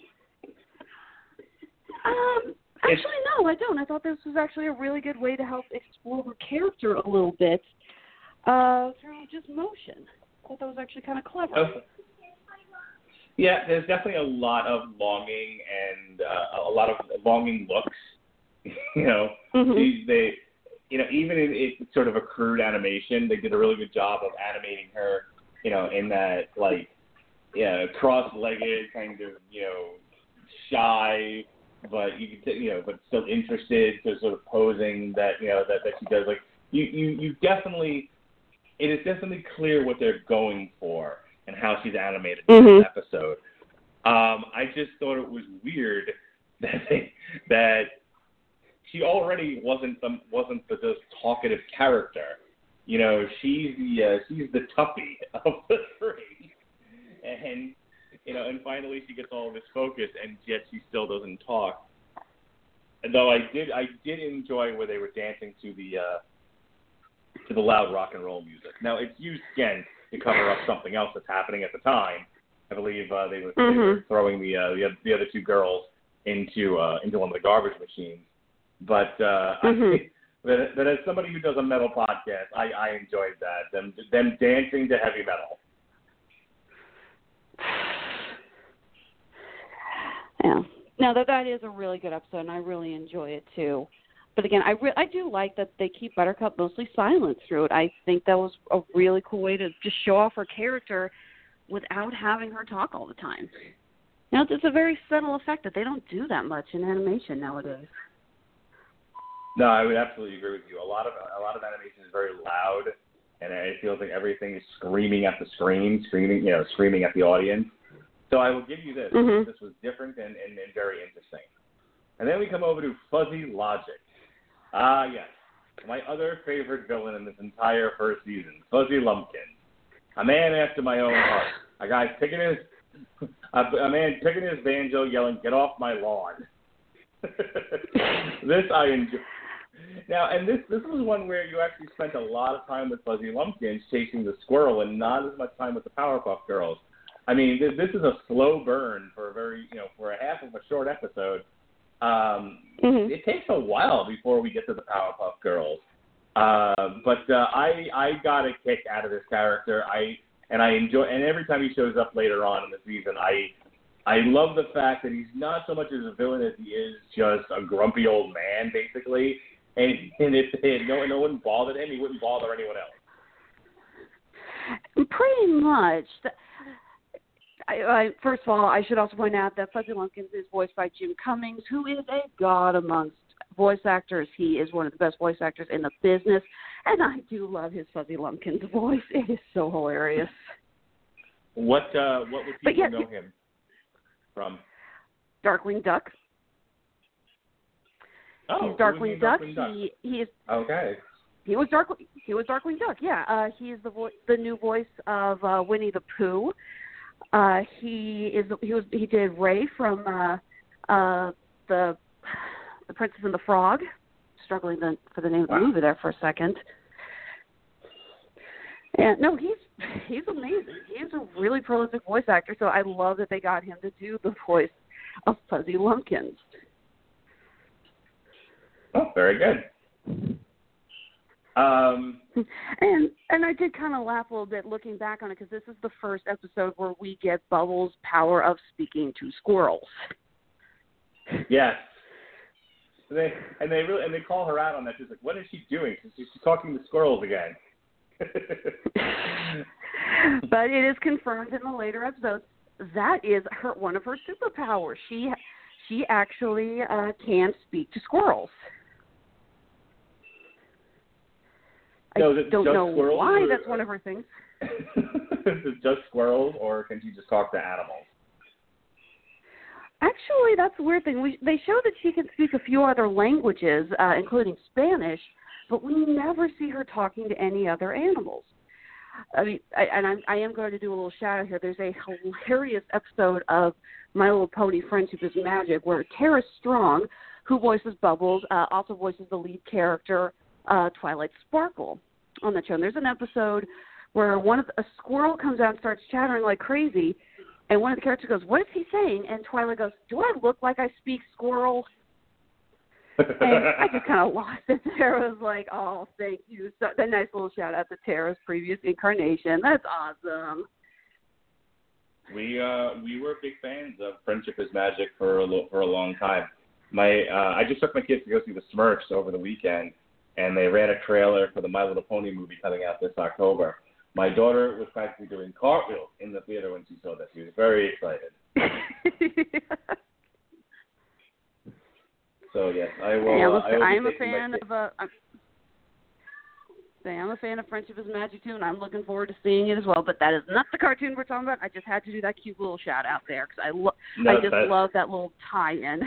Speaker 4: Um, actually, it's... no, I don't. I thought this was actually a really good way to help explore her character a little bit. Uh, through just motion. I thought that was actually kind of clever.
Speaker 3: Okay. Yeah, there's definitely a lot of longing and uh, a lot of longing looks. you know, mm-hmm. they, they, you know, even in it's sort of a crude animation, they did a really good job of animating her. You know, in that like, yeah, cross-legged kind of, you know, shy, but you can, you know, but still interested, so sort of posing that, you know, that that she does. Like, you, you, you definitely. It is definitely clear what they're going for and how she's animated in mm-hmm. this episode. Um, I just thought it was weird that they, that she already wasn't the, wasn't the just talkative character. You know, she's the uh, she's the toughie of the three, and you know, and finally she gets all of this focus, and yet she still doesn't talk. And though I did I did enjoy where they were dancing to the. Uh, to the loud rock and roll music. Now, it's used, again, to cover up something else that's happening at the time. I believe uh, they, were, mm-hmm. they were throwing the, uh, the the other two girls into uh, into one of the garbage machines. But, uh, mm-hmm. I, but, but as somebody who does a metal podcast, I, I enjoyed that, them, them dancing to heavy metal.
Speaker 4: Yeah. No, that, that is a really good episode, and I really enjoy it, too. But again, I re- I do like that they keep Buttercup mostly silent through it. I think that was a really cool way to just show off her character without having her talk all the time. You know, it's a very subtle effect that they don't do that much in animation nowadays.
Speaker 3: No, I would absolutely agree with you. A lot of a lot of animation is very loud, and it feels like everything is screaming at the screen, screaming, you know, screaming at the audience. So I will give you this.
Speaker 4: Mm-hmm.
Speaker 3: This was different and, and, and very interesting. And then we come over to Fuzzy Logic. Ah, yes. My other favorite villain in this entire first season, Fuzzy Lumpkin. A man after my own heart. A guy picking his, a, a man picking his banjo, yelling, "Get off my lawn." This I enjoy. Now, and this this was one where you actually spent a lot of time with Fuzzy Lumpkins chasing the squirrel, and not as much time with the Powerpuff Girls. I mean, this, this is a slow burn for a very, you know, for a half of a short episode. Um, mm-hmm. It takes a while before we get to the Powerpuff Girls. Uh, but uh, I I got a kick out of this character. I and I enjoy, and every time he shows up later on in the season, I I love the fact that he's not so much as a villain as he is just a grumpy old man, basically. And and if, if no no one bothered him, he wouldn't bother anyone else.
Speaker 4: Pretty much. I, I, first of all, I should also point out that Fuzzy Lumpkins is voiced by Jim Cummings, who is a god amongst voice actors. He is one of the best voice actors in the business, and I do love his Fuzzy Lumpkins voice. It is so hilarious.
Speaker 3: What uh, what would people
Speaker 4: yeah,
Speaker 3: know him from?
Speaker 4: Darkwing Duck.
Speaker 3: Oh,
Speaker 4: he's Darkwing Duck.
Speaker 3: Darkwing Duck.
Speaker 4: He he is
Speaker 3: okay.
Speaker 4: He was Dark. He was Darkwing Duck. Yeah, uh, he is the vo- the new voice of uh, Winnie the Pooh. Uh, he is. He was. He did Ray from uh, uh, the the Princess and the Frog. Struggling the, for the name of the
Speaker 3: wow.
Speaker 4: movie there for a second. And no, he's he's amazing. He's a really prolific voice actor. So I love that they got him to do the voice of Fuzzy Lumpkins.
Speaker 3: Oh, very good. Um,
Speaker 4: and and I did kind of laugh a little bit looking back on it because this is the first episode where we get Bubbles' power of speaking to squirrels.
Speaker 3: Yes. They and they really and they call her out on that. She's like, "What is she doing? She's talking to squirrels again."
Speaker 4: But it is confirmed in the later episodes that is her one of her superpowers. She she actually uh, can speak to squirrels.
Speaker 3: So
Speaker 4: I don't know why
Speaker 3: or,
Speaker 4: that's one of her things.
Speaker 3: Is it just squirrels, or can she just talk to animals?
Speaker 4: Actually, that's the weird thing. We, they show that she can speak a few other languages, uh, including Spanish, but we never see her talking to any other animals. I mean, I, and I'm, I am going to do a little shout out here. There's a hilarious episode of My Little Pony: Friendship is Magic where Tara Strong, who voices Bubbles, uh, also voices the lead character, uh, Twilight Sparkle, on that show. And there's an episode where one of the, a squirrel comes out and starts chattering like crazy, and one of the characters goes, "What is he saying?" And Twilight goes, "Do I look like I speak squirrel?" And I just kind of lost it. Tara was like, "Oh, thank you." So a nice little shout out to Tara's previous incarnation. That's awesome.
Speaker 3: We uh we were big fans of Friendship is Magic for a lo- for a long time. My uh, I just took my kids to go see the Smurfs over the weekend, and they ran a trailer for the My Little Pony movie coming out this October. My daughter was practically doing cartwheels in the theater when she saw that. She was very excited. So yes, I will.
Speaker 4: Hey, I'm a,
Speaker 3: uh, I will
Speaker 4: I am a
Speaker 3: taking
Speaker 4: fan
Speaker 3: my
Speaker 4: of. Uh, I'm, I'm a fan of Friendship is Magic too, and I'm looking forward to seeing it as well. But that is not the cartoon we're talking about. I just had to do that cute little shout out there because I lo-
Speaker 3: no,
Speaker 4: I just
Speaker 3: that's...
Speaker 4: love that little tie-in.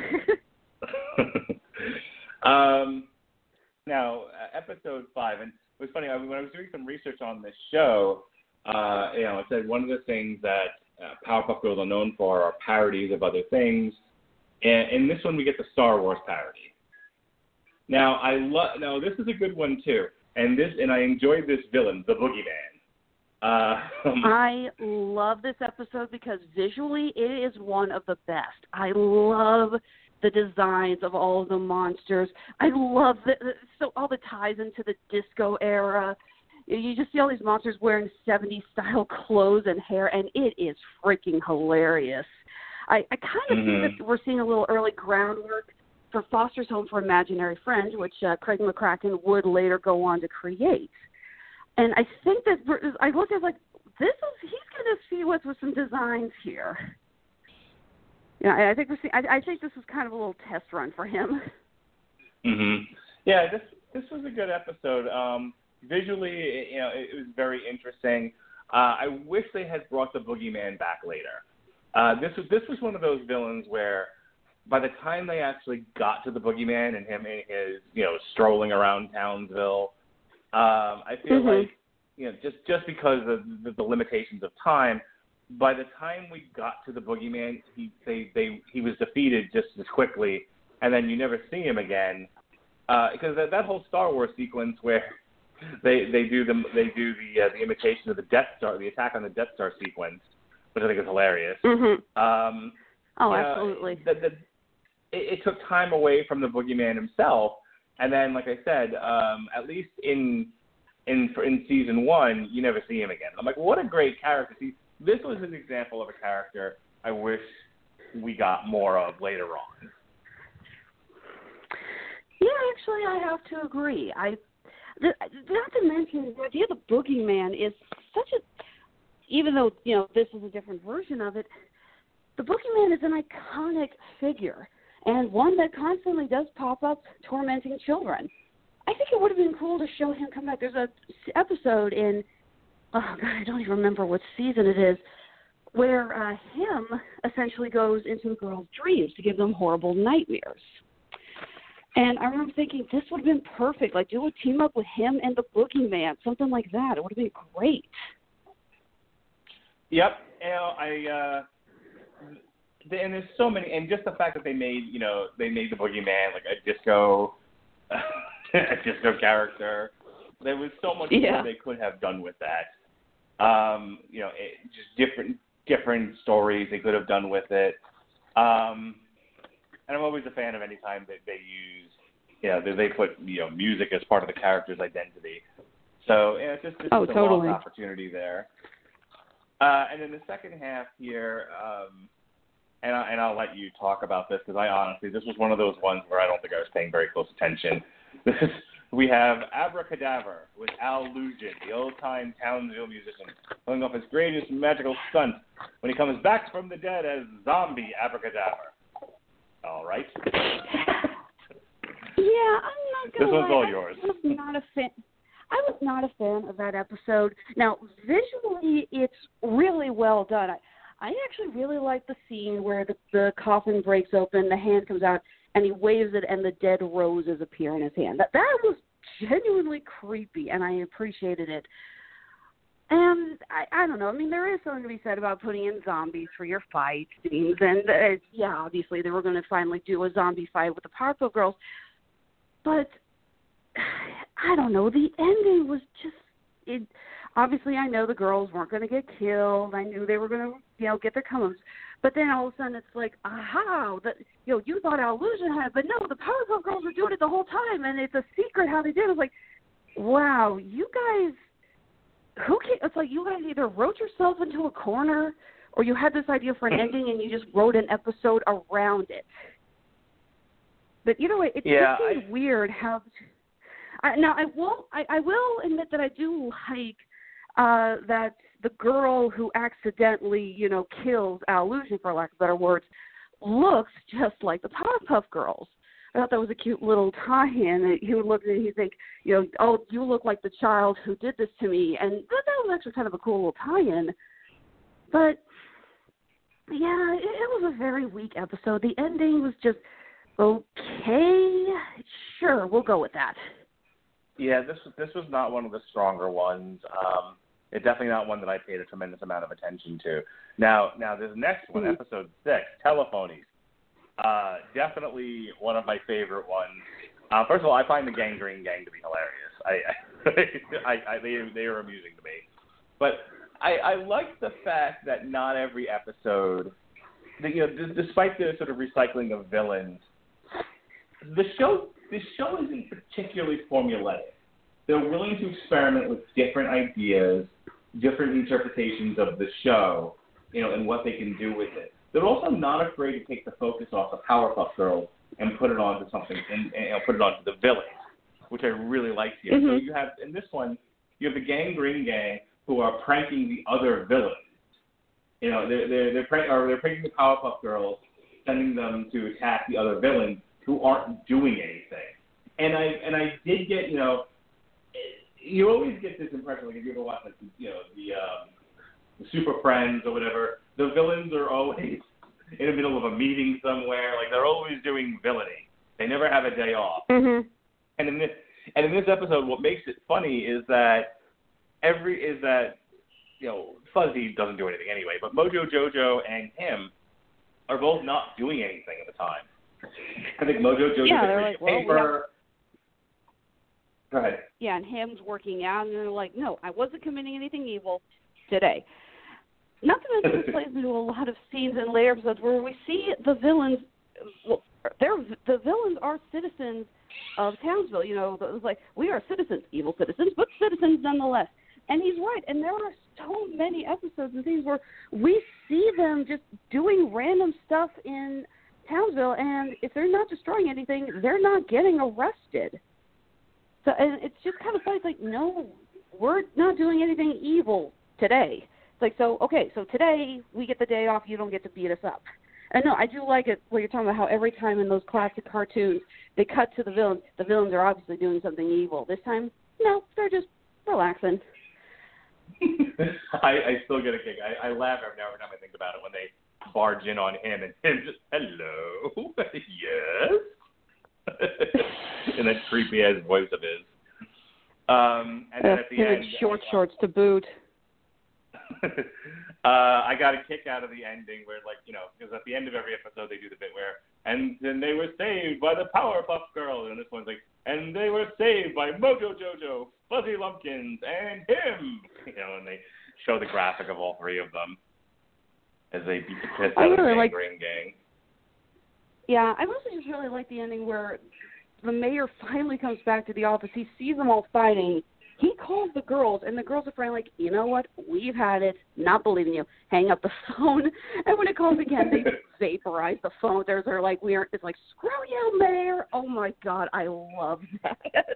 Speaker 3: um, now uh, episode five, and it was funny when I was doing some research on this show. Uh, you know, it said one of the things that uh, Powerpuff Girls are known for are parodies of other things. And in this one, we get the Star Wars parody. Now, I love. Now, this is a good one too, and this, and I enjoyed this villain, the Boogeyman. Uh,
Speaker 4: I love this episode because visually, it is one of the best. I love the designs of all of the monsters. I love the so all the ties into the disco era. You just see all these monsters wearing seventies style clothes and hair, and it is freaking hilarious. I, I kind of
Speaker 3: mm-hmm.
Speaker 4: think that we're seeing a little early groundwork for Foster's Home for Imaginary Friends, which uh, Craig McCracken would later go on to create. And I think that we're, I looked at like, this is, he's going to see what's with some designs here. Yeah, I, I think we're seeing, I, I think this is kind of a little test run for him.
Speaker 3: Mhm. Yeah, this this was a good episode. Um, visually, you know, it, it was very interesting. Uh, I wish they had brought the Boogeyman back later. Uh, this was this was one of those villains where, by the time they actually got to the Boogeyman and him and his, you know, strolling around Townsville, um, I feel
Speaker 4: Mhm.
Speaker 3: like, you know, just just because of the, the limitations of time, by the time we got to the Boogeyman, he they, they he was defeated just as quickly, and then you never see him again, uh, because that, that whole Star Wars sequence where they they do the they do the uh, the imitation of the Death Star, the attack on the Death Star sequence, which I think is hilarious.
Speaker 4: Mhm.
Speaker 3: Um,
Speaker 4: Oh,
Speaker 3: you know,
Speaker 4: absolutely.
Speaker 3: The, the, it, it took time away from the Boogeyman himself, and then, like I said, um, at least in in in season one, you never see him again. I'm like, what a great character! See, this was an example of a character I wish we got more of later on.
Speaker 4: Yeah, actually, I have to agree. I, the, not to mention, the idea of the Boogeyman is such a, even though, you know, this is a different version of it, the Boogeyman is an iconic figure and one that constantly does pop up tormenting children. I think it would have been cool to show him come back. There's a episode in, oh, God, I don't even remember what season it is, where uh, him essentially goes into the girls' dreams to give them horrible nightmares. And I remember thinking, this would have been perfect. Like, do a team up with him and the Boogeyman, something like that. It would have been great.
Speaker 3: Yep. You know, I, uh, and there's so many, and just the fact that they made, you know, they made the Boogeyman like a disco, a disco character. There was so much
Speaker 4: Yeah.
Speaker 3: more they could have done with that. Um, you know, it, just different, different stories they could have done with it. Um, and I'm always a fan of any time that they use, you know, they, they put, you know, music as part of the character's identity. So, yeah, it's just, it's
Speaker 4: Oh,
Speaker 3: just a
Speaker 4: totally.
Speaker 3: lost opportunity there. Uh, and in the second half here, um, and, I, and I'll let you talk about this because I honestly, this was one of those ones where I don't think I was paying very close attention. This is, we have Abracadaver with Al Lujan, the old-time Townsville musician, pulling off his greatest magical stunt when he comes back from the dead as zombie Abracadaver. All right.
Speaker 4: Yeah, I'm not
Speaker 3: This
Speaker 4: gonna
Speaker 3: one's
Speaker 4: lie,
Speaker 3: all
Speaker 4: I
Speaker 3: yours.
Speaker 4: was not a fan. I was not a fan of that episode. Now, visually, it's really well done. I, I actually really like the scene where the, the coffin breaks open, the hand comes out, and he waves it, and the dead roses appear in his hand. That that was genuinely creepy, and I appreciated it. And I, I don't know. I mean, there is something to be said about putting in zombies for your fight scenes. And, uh, yeah, obviously they were going to finally do a zombie fight with the Powerpuff Girls. But, I don't know. The ending was just it. Obviously, I know the girls weren't going to get killed. I knew they were going to, you know, get their comeuppance. But then all of a sudden it's like, aha, that, you know, you thought Al Lujan had it, but no, the Powerpuff Girls were doing it the whole time, and it's a secret how they did it. It's like, wow, you guys... Who can, it's like you guys either wrote yourself into a corner or you had this idea for an ending and you just wrote an episode around it. But either way, it
Speaker 3: Yeah,
Speaker 4: just seems
Speaker 3: I,
Speaker 4: weird how. I, now I will I, I will admit that I do like uh, that the girl who accidentally you know kills Al Lujan, for lack of better words, looks just like the Powerpuff Girls. I thought that was a cute little tie-in. He would look and he'd think, you know, oh, you look like the child who did this to me. And that, that was actually kind of a cool little tie-in. But, yeah, it, it was a very weak episode. The ending was just, okay, sure, we'll go with that.
Speaker 3: yeah, this this was not one of the stronger ones. Um, it's definitely not one that I paid a tremendous amount of attention to. Now, now this next one,
Speaker 4: Mm-hmm.
Speaker 3: episode six, Telephonies. Uh, definitely one of my favorite ones. Uh, first of all, I find the Gangrene Gang to be hilarious. I, I, I they they are amusing to me. But I, I like the fact that not every episode, you know, d- despite the sort of recycling of villains, the show the show isn't particularly formulaic. They're willing to experiment with different ideas, different interpretations of the show, you know, and what they can do with it. They're also not afraid to take the focus off the Powerpuff Girls and put it onto something, and, and you know, put it onto the villains, which I really like here.
Speaker 4: Mm-hmm.
Speaker 3: So you have, in this one, you have the Gangrene Gang who are pranking the other villains. You know, they're they're they're, prank, or they're pranking the Powerpuff Girls, sending them to attack the other villains who aren't doing anything. And I and I did get, you know, you always get this impression, like if you ever watch, like, you know, the um, the Super Friends or whatever, the villains are always in the middle of a meeting somewhere. Like, they're always doing villainy. They never have a day off.
Speaker 4: Mm-hmm.
Speaker 3: And in this and in this episode, what makes it funny is that every is that you know Fuzzy doesn't do anything anyway, but Mojo Jojo and him are both not doing anything at the time. I think Mojo Jojo
Speaker 4: yeah,
Speaker 3: is
Speaker 4: they're
Speaker 3: reading
Speaker 4: like,
Speaker 3: a
Speaker 4: well, we
Speaker 3: paper.
Speaker 4: have...
Speaker 3: Go ahead.
Speaker 4: Yeah, and him's working out, and they're like, no, I wasn't committing anything evil today. Not to mention this plays into a lot of scenes in later episodes where we see the villains. Well, they're the villains are citizens of Townsville. You know, it was like, we are citizens, evil citizens, but citizens nonetheless. And he's right. And there are so many episodes and things where we see them just doing random stuff in Townsville, and if they're not destroying anything, they're not getting arrested. So, and it's just kind of funny. It's like, no, we're not doing anything evil today. It's like, so, okay, so today we get the day off. You don't get to beat us up. And no, I do like it what you're talking about, how every time in those classic cartoons they cut to the villains, the villains are obviously doing something evil. This time, no, they're just relaxing.
Speaker 3: I, I still get a kick. I, I laugh every now every time I think about it when they barge in on him and him just, hello, yes, in that creepy ass voice of his. Um, and then
Speaker 4: uh,
Speaker 3: at the
Speaker 4: him
Speaker 3: end,
Speaker 4: in short uh, shorts to boot.
Speaker 3: uh, I got a kick out of the ending where, like, you know, because at the end of every episode they do the bit where, and then they were saved by the Powerpuff Girls, and this one's like, and they were saved by Mojo Jojo, Fuzzy Lumpkins, and him. You know, and they show the graphic of all three of them as they beat the piss out
Speaker 4: I
Speaker 3: of the
Speaker 4: really like,
Speaker 3: Green Gang.
Speaker 4: Yeah, I mostly just really like the ending where the mayor finally comes back to the office. He sees them all fighting. He calls the girls, and the girls are finally like, you know what? We've had it. Not believing you. Hang up the phone. And when it calls again, they vaporize the phone. There's they're like, we aren't. It's like, screw you, mayor. Oh my God, I love that.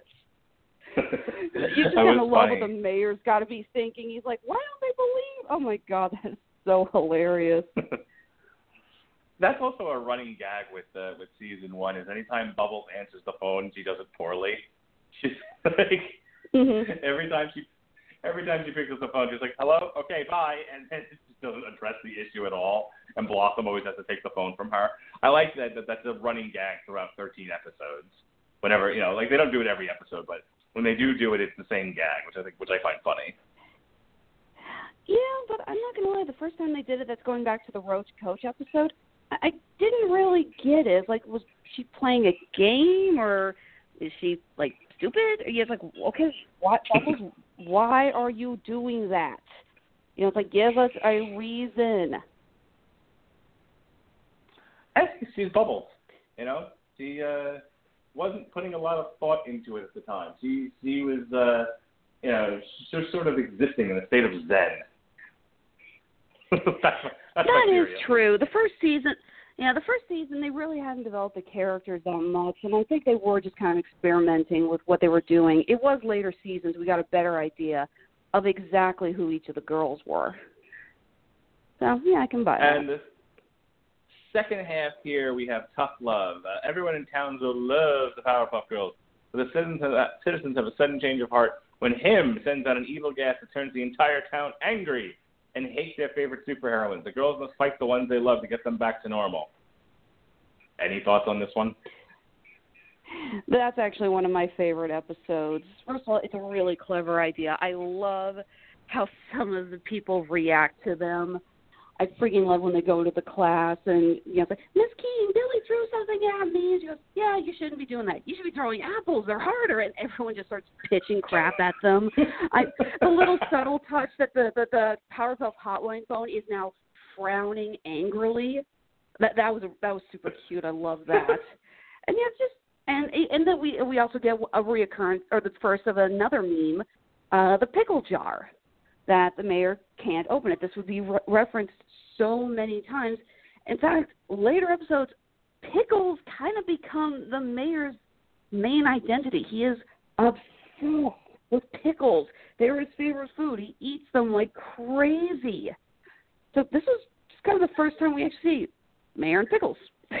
Speaker 4: You just kind of love what the mayor's got to be thinking. He's like, why don't they believe? Oh my God, that is so hilarious.
Speaker 3: That's also a running gag with uh, with season one. Is anytime Bubbles answers the phone, she does it poorly. She's like. Mm-hmm. Every time she, every time she picks up the phone, she's like, "Hello, okay, bye," and then she just doesn't address the issue at all. And Blossom always has to take the phone from her. I like that, that that's a running gag throughout thirteen episodes. Whenever you know, like they don't do it every episode, but when they do do it, it's the same gag, which I think, which I find funny.
Speaker 4: Yeah, but I'm not gonna lie. The first time they did it, that's going back to the Roach Coach episode. I, I didn't really get it. Like, was she playing a game, or is she like? Stupid? You're like, okay, why, why are you doing that? You know, it's like, give us a reason.
Speaker 3: I think she's Bubbles. You know, she uh, wasn't putting a lot of thought into it at the time. She she was, uh, you know, just sort of existing in a state of zen. that's my, that's
Speaker 4: that is true. The first season. Yeah, the first season, they really hadn't developed the characters that much, and I think they were just kind of experimenting with what they were doing. It was later seasons we got a better idea of exactly who each of the girls were. So, yeah, I can buy that.
Speaker 3: And the second half here, we have Tough Love. Uh, everyone in Townsville loves the Powerpuff Girls, but the citizens have, uh, citizens have a sudden change of heart when him sends out an evil gas that turns the entire town angry and hate their favorite superheroines. The girls must fight the ones they love to get them back to normal. Any thoughts on this one?
Speaker 4: That's actually one of my favorite episodes. First of all, it's a really clever idea. I love how some of the people react to them. I freaking love when they go to the class and, you know, it's like, Miss King, Billy threw something at me. And she goes, yeah, you shouldn't be doing that. You should be throwing apples. They're harder. And everyone just starts pitching crap at them. I, the little subtle touch that the, the, the Powerpuff hotline phone is now frowning angrily. That that was that was super cute. I love that. And yeah, it's just and and then we we also get a reoccurrence or the first of another meme, uh, the pickle jar, that the mayor can't open it. This would be re- referenced so many times. In fact, later episodes, pickles kind of become the mayor's main identity. He is obsessed with pickles. They're his favorite food. He eats them like crazy. So this is just kind of the first time we actually see Mayor and Pickles.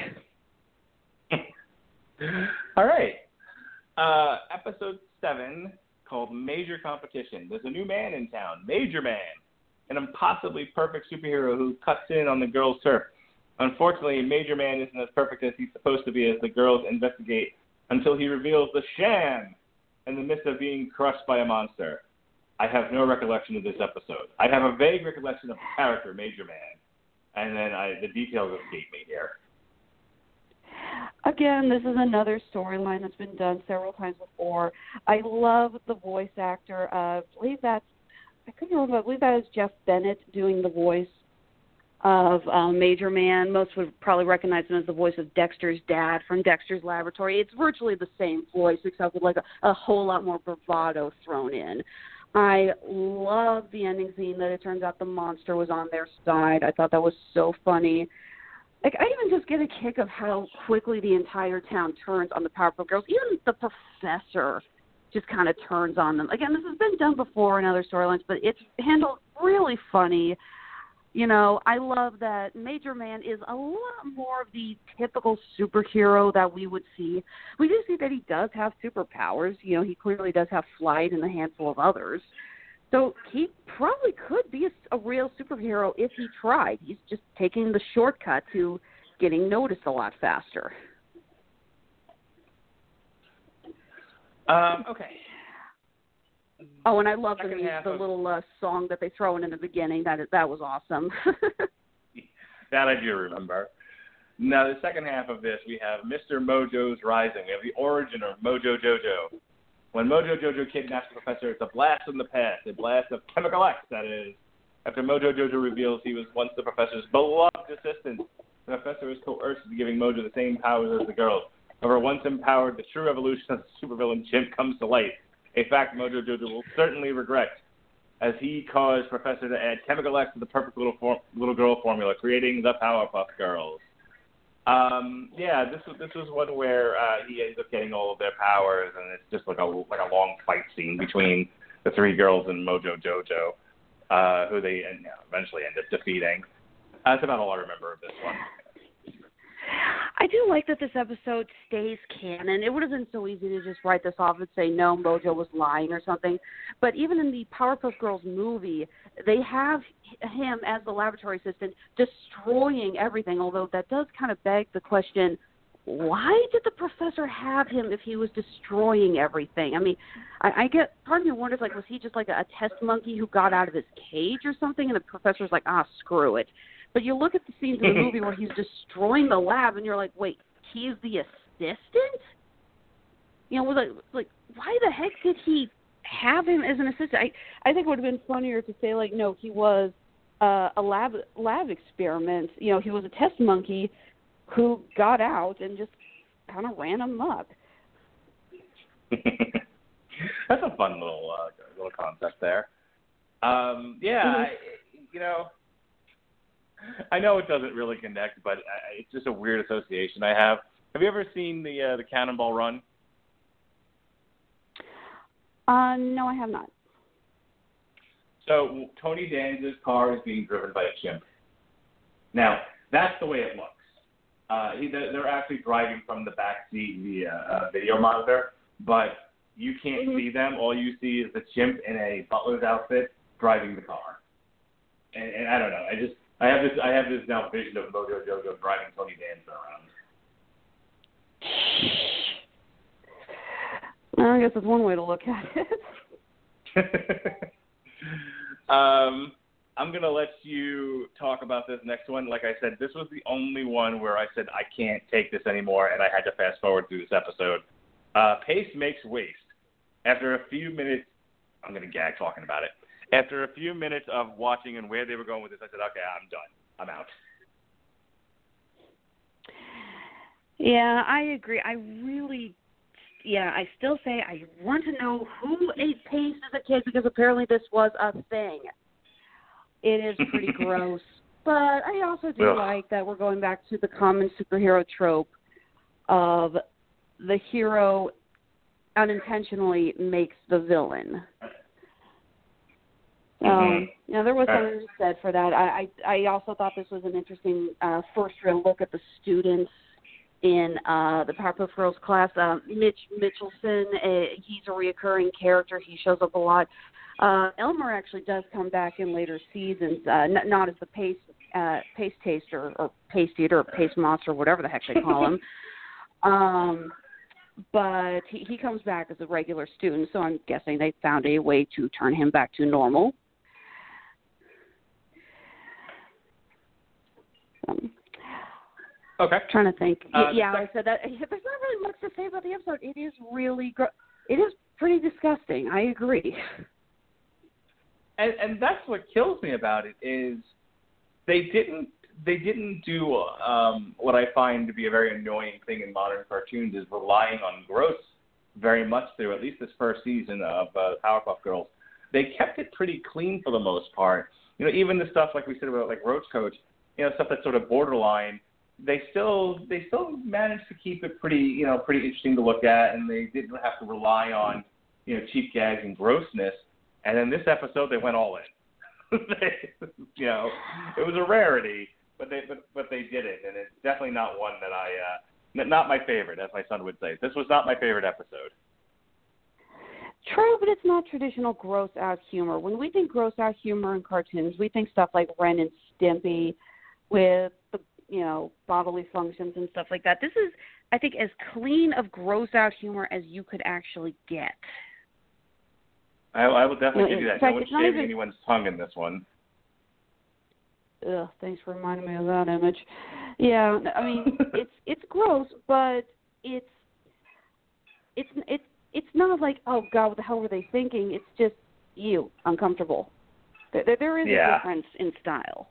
Speaker 3: All right. Uh, episode seven, called Major Competition. There's a new man in town, Major Man. an impossibly perfect superhero who cuts in on the girls' turf. Unfortunately, Major Man isn't as perfect as he's supposed to be as the girls investigate until he reveals the sham in the midst of being crushed by a monster. I have no recollection of this episode. I have a vague recollection of the character, Major Man, and then I, the details escape me here.
Speaker 4: Again, this is another storyline that's been done several times before. I love the voice actor. Uh, I believe that's, I couldn't remember, I believe that is Jeff Bennett doing the voice of um, Major Man. Most would probably recognize him as the voice of Dexter's dad from Dexter's Laboratory. It's virtually the same voice, except with like a, a whole lot more bravado thrown in. I love the ending scene that it turns out the monster was on their side. I thought that was so funny. Like, I even just get a kick of how quickly the entire town turns on the Powerpuff Girls. Even the professor just kind of turns on them. Again, this has been done before in other storylines, but it's handled really funny. You know, I love that Major Man is a lot more of the typical superhero that we would see. We do see that he does have superpowers. You know, he clearly does have flight and a handful of others. So he probably could be a, a real superhero if he tried. He's just taking the shortcut to getting noticed a lot faster.
Speaker 3: Um, okay.
Speaker 4: Oh, and I love the, the
Speaker 3: of,
Speaker 4: little uh, song that they throw in in the beginning. That is, that was awesome.
Speaker 3: That I do remember. Now, the second half of this, we have Mister Mojo's Rising. We have the origin of Mojo Jojo. When Mojo Jojo kidnaps the professor, it's a blast from the past, a blast of Chemical X, that is. After Mojo Jojo reveals he was once the professor's beloved assistant, the professor is coerced into giving Mojo the same powers as the girls. However, once empowered, the true evolution of the supervillain Chimp comes to light, a fact Mojo Jojo will certainly regret, as he caused Professor to add Chemical X to the perfect little form, little girl formula, creating the Powerpuff Girls. Um, yeah, this was this was one where uh, he ends up getting all of their powers, and it's just like a like a long fight scene between the three girls and Mojo Jojo, uh, who they you know, eventually end up defeating. That's about all I remember of this one.
Speaker 4: I do like that this episode stays canon. It would have been so easy to just write this off and say, no, Mojo was lying or something. But even in the Powerpuff Girls movie, they have him as the laboratory assistant destroying everything, although that does kind of beg the question, why did the professor have him if he was destroying everything? I mean, I, I get, part of me wonders, like, was he just like a, a test monkey who got out of his cage or something, and the professor's like, ah, screw it. But you look at the scenes in the movie where he's destroying the lab, and you're like, wait, he's the assistant? You know, was like, like, why the heck did he have him as an assistant? I, I think it would have been funnier to say, like, no, he was uh, a lab lab experiment. You know, he was a test monkey who got out and just kind of ran amok.
Speaker 3: That's a fun little uh, little concept there. Um, yeah,
Speaker 4: Mm-hmm.
Speaker 3: I, you know, I know it doesn't really connect, but I, it's just a weird association I have. Have you ever seen the uh, the Cannonball Run?
Speaker 4: Uh, no, I have not.
Speaker 3: So Tony Danza's car is being driven by a chimp. Now, that's the way it looks. Uh, he, they're actually driving from the back seat via uh, video monitor, but you can't
Speaker 4: Mm-hmm.
Speaker 3: see them. All you see is the chimp in a butler's outfit driving the car. And, and I don't know. I just I have this I have this now vision of Mojo Jojo driving Tony Danza around.
Speaker 4: Well, I guess that's one way to look at it.
Speaker 3: um, I'm going to let you talk about this next one. Like I said, this was the only one where I said I can't take this anymore, and I had to fast forward through this episode. Uh, Pace makes waste. After a few minutes, I'm going to gag talking about it. After a few minutes of watching and where they were going with this, I said, okay, I'm done. I'm out.
Speaker 4: Yeah, I agree. I really, yeah, I still say I want to know who ate Pace as a kid, because apparently this was a thing. It is pretty gross. But I also do
Speaker 3: Ugh.
Speaker 4: like that we're going back to the common superhero trope of the hero unintentionally makes the villain. So,
Speaker 3: Mhm.
Speaker 4: you know, there was
Speaker 3: Right.
Speaker 4: something said for that. I, I, I also thought this was an interesting uh, first real look at the students in uh, the Powerpuff Girls class. Uh, Mitch Mitchelson, uh, he's a reoccurring character. He shows up a lot. Uh, Elmer actually does come back in later seasons, uh, n- not as the pace uh, pace taster or pace eater or pace monster, whatever the heck they call him. Um, but he, he comes back as a regular student, so I'm guessing they found a way to turn him back to normal. Um,
Speaker 3: okay.
Speaker 4: Trying to think.
Speaker 3: Uh,
Speaker 4: yeah,
Speaker 3: sec-
Speaker 4: I said that. There's not really much to say about the episode. It is really, gr- it is pretty disgusting. I agree.
Speaker 3: And, and that's what kills me about it is they didn't they didn't do um, what I find to be a very annoying thing in modern cartoons is relying on gross very much through at least this first season of uh, Powerpuff Girls. They kept it pretty clean for the most part. You know, even the stuff like we said about like Roach Coach, you know, stuff that's sort of borderline. They still they still managed to keep it pretty you know pretty interesting to look at, and they didn't have to rely on you know cheap gags and grossness. And in this episode, they went all in. they, you know, it was a rarity, but they but, but they did it, and it's definitely not one that I uh, not my favorite, as my son would say. This was not my favorite episode.
Speaker 4: True, but it's not traditional gross out humor. When we think gross out humor in cartoons, we think stuff like Ren and Stimpy with the you know bodily functions and stuff like that. This is, I think, as clean of gross out humor as you could actually get.
Speaker 3: I, I will definitely
Speaker 4: No,
Speaker 3: give you that.
Speaker 4: in fact,
Speaker 3: No one's
Speaker 4: it's not
Speaker 3: shaving
Speaker 4: even-
Speaker 3: anyone's tongue in this one.
Speaker 4: Ugh, thanks for reminding me of that image. Yeah, I mean, it's it's gross, but it's it's it's it's not like, oh God, what the hell were they thinking? It's just you uncomfortable. There there is
Speaker 3: Yeah.
Speaker 4: a difference in style.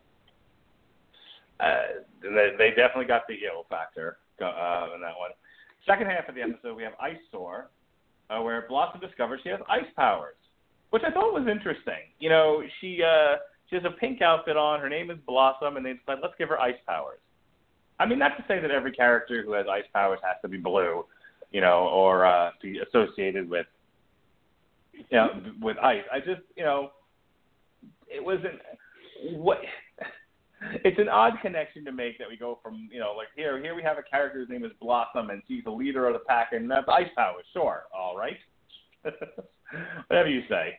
Speaker 3: Uh, they, they definitely got the ill factor uh, in that one. Second half of the episode, we have Ice Soar, uh, where Blossom discovers she has ice powers, which I thought was interesting. You know, she uh, she has a pink outfit on. Her name is Blossom, and they decide, let's give her ice powers. I mean, not to say that every character who has ice powers has to be blue, you know, or uh, be associated with, you know, with ice. I just, you know, it wasn't what. It's an odd connection to make that we go from, you know, like here, here we have a character whose name is Blossom, and she's the leader of the pack, and that's ice powers. Sure, all right. Whatever you say.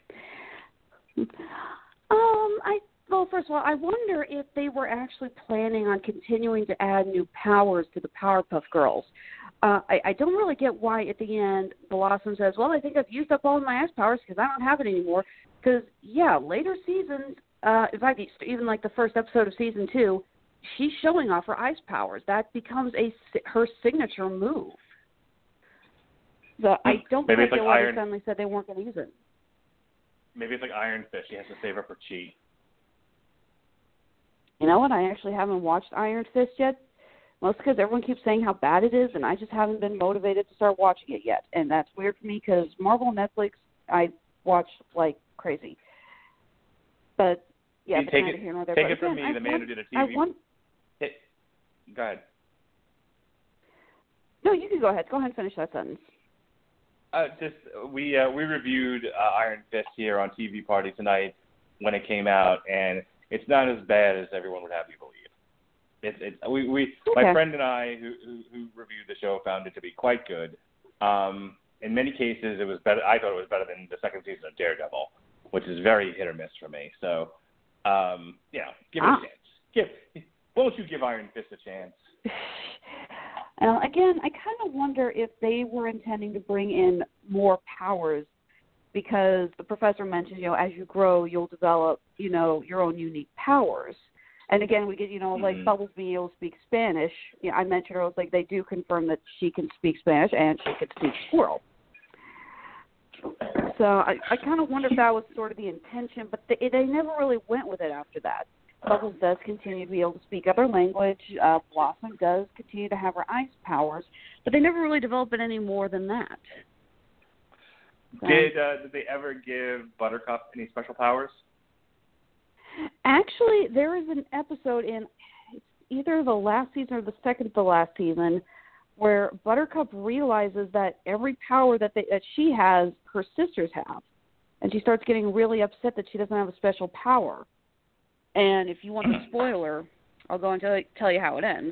Speaker 4: Um, I well, first of all, I wonder if they were actually planning on continuing to add new powers to the Powerpuff Girls. Uh, I, I don't really get why at the end Blossom says, "Well, I think I've used up all of my ice powers because I don't have it anymore." Because yeah, later seasons, uh, in fact, even like the first episode of season two, she's showing off her ice powers. That becomes a her signature move. So I don't
Speaker 3: Maybe
Speaker 4: quite
Speaker 3: it's like
Speaker 4: get why
Speaker 3: Iron-
Speaker 4: they suddenly said they weren't going to use it.
Speaker 3: Maybe it's like Iron Fist. She has to save up her chi.
Speaker 4: You know what? I actually haven't watched Iron Fist yet, mostly because everyone keeps saying how bad it is, and I just haven't been motivated to start watching it yet. And that's weird for me because Marvel and Netflix, I watch like crazy. But yeah,
Speaker 3: You
Speaker 4: but
Speaker 3: take
Speaker 4: neither
Speaker 3: it,
Speaker 4: here nor there.
Speaker 3: take
Speaker 4: But
Speaker 3: it from
Speaker 4: again,
Speaker 3: me,
Speaker 4: I
Speaker 3: the man
Speaker 4: want,
Speaker 3: who did a T
Speaker 4: I
Speaker 3: V.
Speaker 4: want,
Speaker 3: It, go ahead.
Speaker 4: no, you can go ahead. Go ahead and finish that sentence.
Speaker 3: Uh, just we uh, we reviewed uh, Iron Fist here on T V Party tonight when it came out, and it's not as bad as everyone would have you believe. It's it's we, we
Speaker 4: Okay.
Speaker 3: my friend and I who, who who reviewed the show found it to be quite good. Um, in many cases, it was better. I thought it was better than the second season of Daredevil, which is very hit or miss for me. So, um, you know, give it
Speaker 4: Ah.
Speaker 3: a chance. Give won't you give Iron Fist a chance?
Speaker 4: Uh, again, I kind of wonder if they were intending to bring in more powers because the professor mentioned, you know, as you grow, you'll develop, you know, your own unique powers. And again, we get, you know, like
Speaker 3: Mhm.
Speaker 4: Bubbles being able to speak Spanish. You know, I mentioned, I was like, they do confirm that she can speak Spanish and she can speak squirrel. So I, I kind of wonder if that was sort of the intention, but they, they never really went with it after that. Bubbles does continue to be able to speak other language. Uh, Blossom does continue to have her ice powers, but they never really developed it any more than that. So,
Speaker 3: Did uh, did they ever give Buttercup any special powers?
Speaker 4: actually, there is an episode in it's either the last season or the second to last season where Buttercup realizes that every power that, they, that she has, her sisters have. And she starts getting really upset that she doesn't have a special power. And if you want the spoiler, I'll go and tell, tell you how it ends.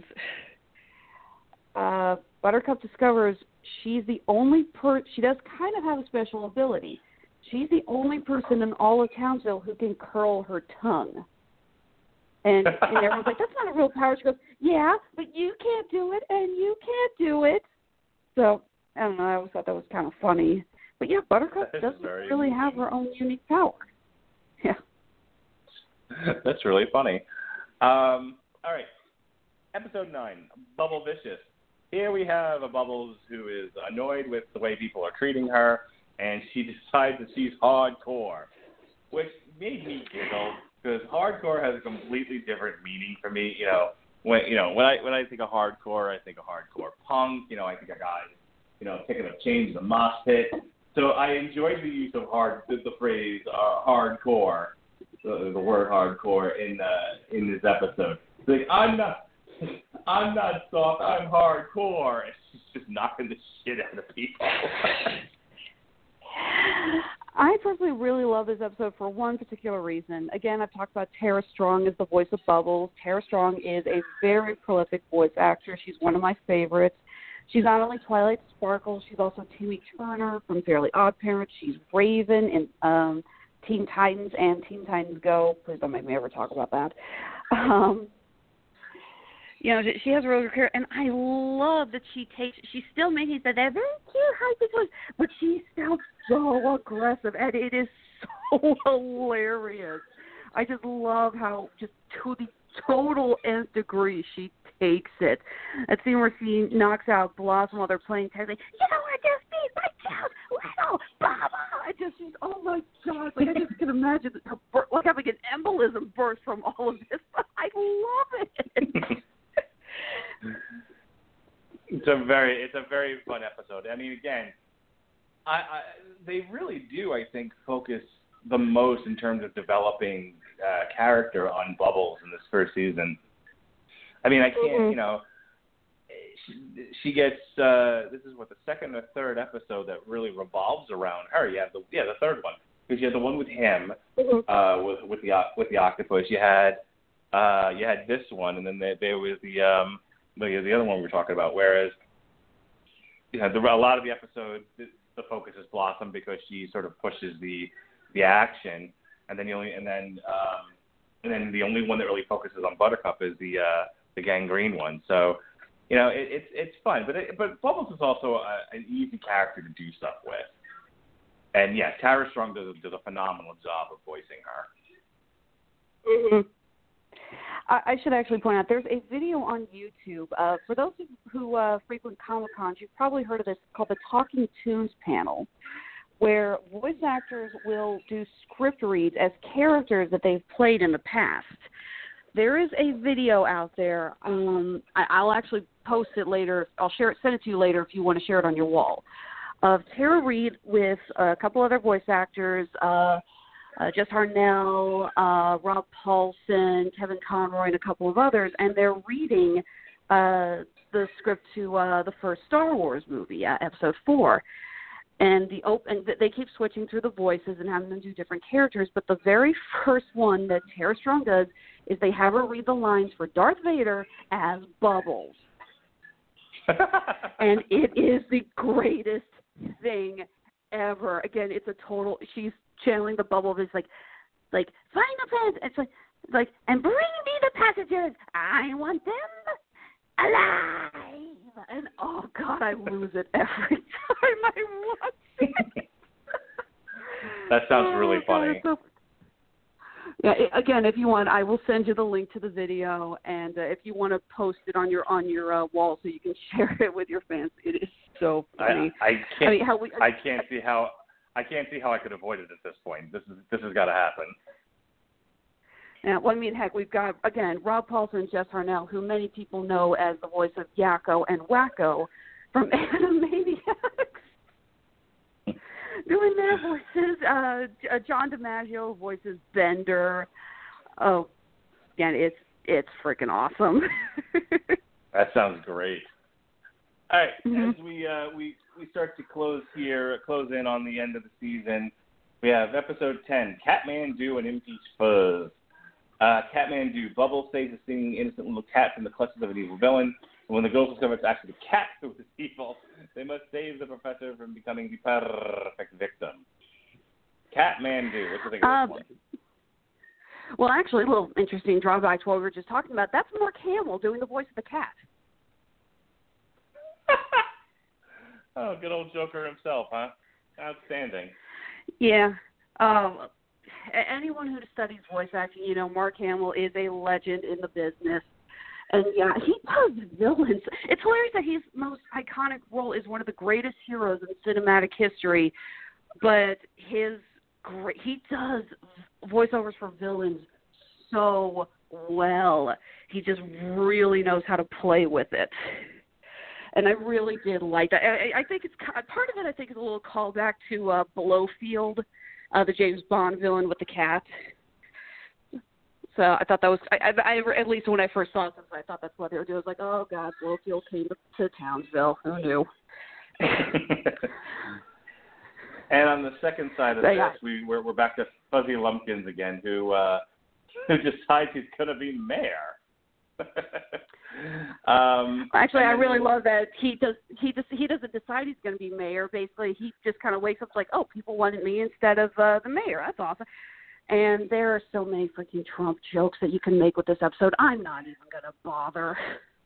Speaker 4: Uh, Buttercup discovers she's the only per. She does kind of have a special ability. she's the only person in all of Townsville who can curl her tongue. And, and everyone's like, that's not a real power. She goes, yeah, but you can't do it, and you can't do it. So, I don't know, I always thought that was kind of funny. But, yeah, Buttercup doesn't really have her own unique power. Yeah.
Speaker 3: That's really funny. Um, all right, episode nine, Bubble Vicious. Here we have a Bubbles who is annoyed with the way people are treating her, and she decides that she's hardcore, which made me giggle. Because hardcore has a completely different meaning for me. You know, when you know when I when I think of hardcore, I think of hardcore punk. You know, I think of guys, you know, picking up chains in the mosh pit. So I enjoyed the use of hard the, the phrase uh, hardcore, the, the word hardcore in uh, in this episode. It's like I'm not I'm not soft, I'm hardcore. And she's just knocking the shit out of people.
Speaker 4: I personally really love this episode for one particular reason. Again, I've talked about Tara Strong as the voice of Bubbles. Tara Strong is a very prolific voice actor. She's one of my favorites. She's not only Twilight Sparkle, she's also Timmy Turner from Fairly Odd Parents. She's Raven in um, Teen Titans and Teen Titans Go. Please don't make me ever talk about that. Um, you know, she has a really good career, and I love that she takes, she still maintains that they're very cute, high voice, but she sounds so aggressive, and it is so hilarious. I just love how, just to the total nth degree, she takes it. That scene where she knocks out Blossom while they're playing tag, like, you know what, just beat my child, little Baba. I just, she's, oh my gosh, like I just can imagine her, like having an embolism burst from all of this, but I love it.
Speaker 3: It's a very, it's a very fun episode. I mean, again, I, I they really do, I think, focus the most in terms of developing uh, character on Bubbles in this first season. I mean, I can't, mm-hmm. you know, she, she gets, uh, this is what, the second or third episode that really revolves around her. You have the, yeah, the third one, because you had the one with him, mm-hmm. uh, with with the with the octopus. You had, uh, you had this one, and then there, there was the, um, the the other one we were talking about. Whereas, you know, the, a lot of the episodes, the, the focus is Blossom because she sort of pushes the the action, and then the only and then um, and then the only one that really focuses on Buttercup is the uh, the Gangrene one. So, you know, it, it's it's fun, but it, but Bubbles is also a, an easy character to do stuff with. And yeah, Tara Strong does, does a phenomenal job of voicing her.
Speaker 4: Mm-hmm. I, I should actually point out there's a video on YouTube. Uh, for those who uh, frequent Comic-Cons, you've probably heard of this, called the Talking Tunes panel, where voice actors will do script reads as characters that they've played in the past. There is a video out there. Um, I, I'll actually post it later. I'll share it, send it to you later if you want to share it on your wall, of Tara Reid with a couple other voice actors, uh, uh, Jess Harnell, uh, Rob Paulson, Kevin Conroy, and a couple of others, and they're reading uh, the script to uh, the first Star Wars movie, uh, Episode four. And the op- and they keep switching through the voices and having them do different characters. But the very first one that Tara Strong does is they have her read the lines for Darth Vader as Bubbles. And it is the greatest thing ever. Again, it's a total, she's channeling the Bubble. It's like, like, find the fans. It's like, like, and bring me the passengers. I want them alive. And oh God, I lose it every time I watch it.
Speaker 3: That sounds
Speaker 4: oh,
Speaker 3: really funny.
Speaker 4: God, so... Yeah, it, again, if you want, I will send you the link to the video, and uh, if you want to post it on your on your uh, wall so you can share it with your fans, it is so funny.
Speaker 3: I, I can't.
Speaker 4: I, mean, how we,
Speaker 3: I can't see how. I can't see how I could avoid it at this point. This is this has got to happen.
Speaker 4: Yeah, well, I mean, heck, we've got, again, Rob Paulson and Jess Harnell, who many people know as the voice of Yakko and Wacko from Animaniacs, doing their voices. Uh, John DiMaggio voices Bender. Oh, again, it's it's freaking awesome.
Speaker 3: That sounds great. All right,
Speaker 4: mm-hmm.
Speaker 3: as we uh, we we start to close here, close in on the end of the season, we have episode ten, Catmandu and Impeach Fuzz. Uh, Catmandu, Bubbles saves a singing innocent little cat from the clutches of an evil villain. And when the girls discover it's actually the cat who is evil, they must save the professor from becoming the perfect victim. Catmandu. What do you think of
Speaker 4: Um,
Speaker 3: this one?
Speaker 4: Well, actually, a little interesting drawback to what we were just talking about. That's Mark Hamill doing the voice of the cat.
Speaker 3: Oh, good old Joker himself, huh? Outstanding.
Speaker 4: Yeah. Um, a- anyone who studies voice acting, you know, Mark Hamill is a legend in the business. And, yeah, he does villains. It's hilarious that his most iconic role is one of the greatest heroes in cinematic history, but his great, he does voiceovers for villains so well. He just really knows how to play with it. And I really did like that. I, I think it's part of it. I think is a little callback to uh, Blofeld, uh, the James Bond villain with the cat. So I thought that was, I, I, I at least when I first saw it, I thought that's what they were doing. I was like, oh God, Blofeld came to Townsville. Who knew?
Speaker 3: And on the second side of
Speaker 4: so,
Speaker 3: this,
Speaker 4: yeah.
Speaker 3: we we're, we're back to Fuzzy Lumpkins again, who uh, who decides he's going to be mayor. um,
Speaker 4: Actually, I really
Speaker 3: then,
Speaker 4: love that he does. He just he doesn't decide he's going to be mayor. Basically, he just kind of wakes up like, oh, people wanted me instead of uh, the mayor. That's awesome. And there are so many freaking Trump jokes that you can make with this episode. I'm not even going to bother.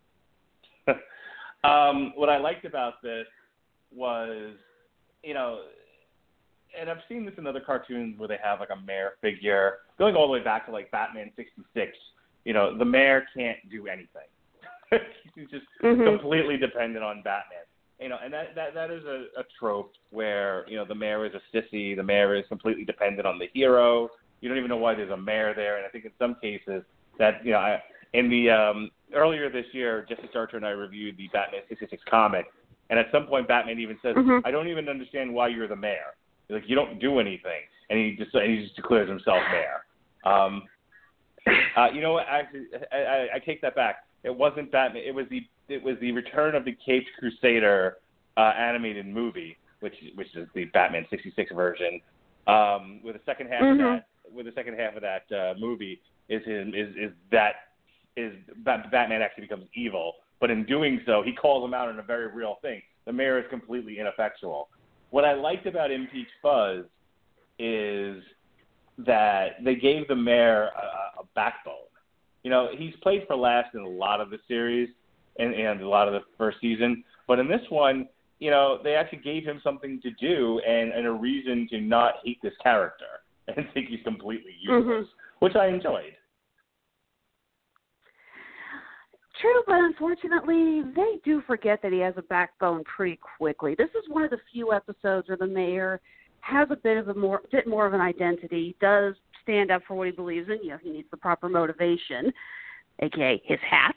Speaker 3: um, what I liked about this was, you know, and I've seen this in other cartoons where they have like a mayor figure, going all the way back to like Batman sixty-six. You know, the mayor can't do anything. He's just
Speaker 4: mm-hmm.
Speaker 3: completely dependent on Batman. You know, and that, that, that is a, a trope where, you know, the mayor is a sissy, the mayor is completely dependent on the hero. You don't even know why there's a mayor there. And I think in some cases that, you know, I, in the um, earlier this year, Jesse Starcher and I reviewed the Batman sixty-six comic. And at some point, Batman even says,
Speaker 4: mm-hmm.
Speaker 3: I don't even understand why you're the mayor. He's like, you don't do anything. And he just, and he just declares himself mayor. Um, uh, you know what? Actually, I, I, I take that back. It wasn't Batman. It was the it was the Return of the Caped Crusader uh, animated movie, which which is the Batman sixty-six version. Um, with the second half
Speaker 4: mm-hmm.
Speaker 3: of that, with the second half of that uh, movie is his, is is that is Batman actually becomes evil, but in doing so, he calls him out on a very real thing. The mayor is completely ineffectual. What I liked about Impeach Fuzz is that they gave the mayor a, a backbone. You know, he's played for laughs in a lot of the series and, and a lot of the first season, but in this one, you know, they actually gave him something to do and, and a reason to not hate this character and think he's completely useless, mm-hmm. which I enjoyed.
Speaker 4: True, but unfortunately, they do forget that he has a backbone pretty quickly. This is one of the few episodes where the mayor has a bit of a more, bit more of an identity, does stand up for what he believes in. You know, he needs the proper motivation, aka his hat.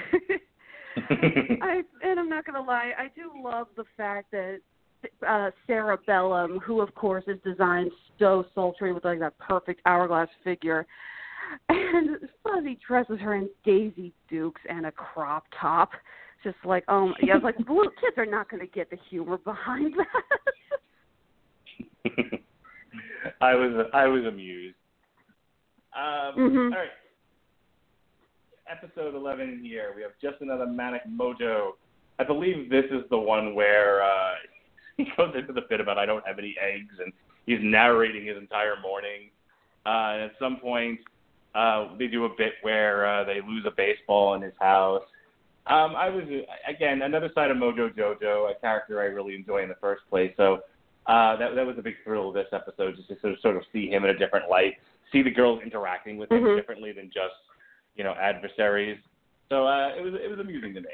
Speaker 4: I, and I'm not going to lie, I do love the fact that uh, Sarah Bellum, who of course is designed so sultry with like that perfect hourglass figure, and Fuzzy dresses her in Daisy Dukes and a crop top. Just like, um, yeah, I was like, little kids are not going to get the humor behind that.
Speaker 3: I was I was amused. Um,
Speaker 4: mm-hmm.
Speaker 3: All right, episode eleven here. We have Just Another Manic Mojo. I believe this is the one where uh, he goes into the bit about I don't have any eggs, and he's narrating his entire morning. Uh, and at some point, uh, they do a bit where uh, they lose a baseball in his house. Um, I was again another side of Mojo Jojo, a character I really enjoy in the first place. So. Uh, that that was a big thrill of this episode, just to sort of, sort of see him in a different light, see the girls interacting with him
Speaker 4: mm-hmm.
Speaker 3: differently than just, you know, adversaries. So uh, it was it was amusing to me.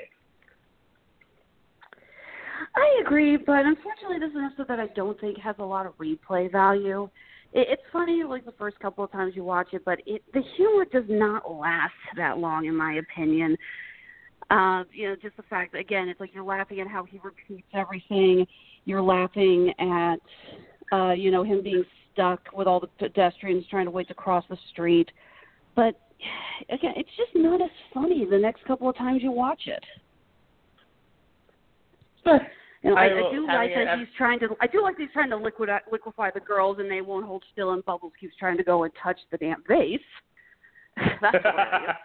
Speaker 4: I agree, but unfortunately, this is an episode that I don't think has a lot of replay value. It, it's funny, like the first couple of times you watch it, but it the humor does not last that long, in my opinion. Uh, you know, just the fact that, again, it's like you're laughing at how he repeats everything. You're laughing at, uh, you know, him being stuck with all the pedestrians trying to wait to cross the street. But, again, it's just not as funny the next couple of times you watch it. But, you know, I, I, I do like that a, he's trying to, I do like that he's trying to liquid, liquefy the girls and they won't hold still and Bubbles keeps trying to go and touch the damn vase. That's hilarious.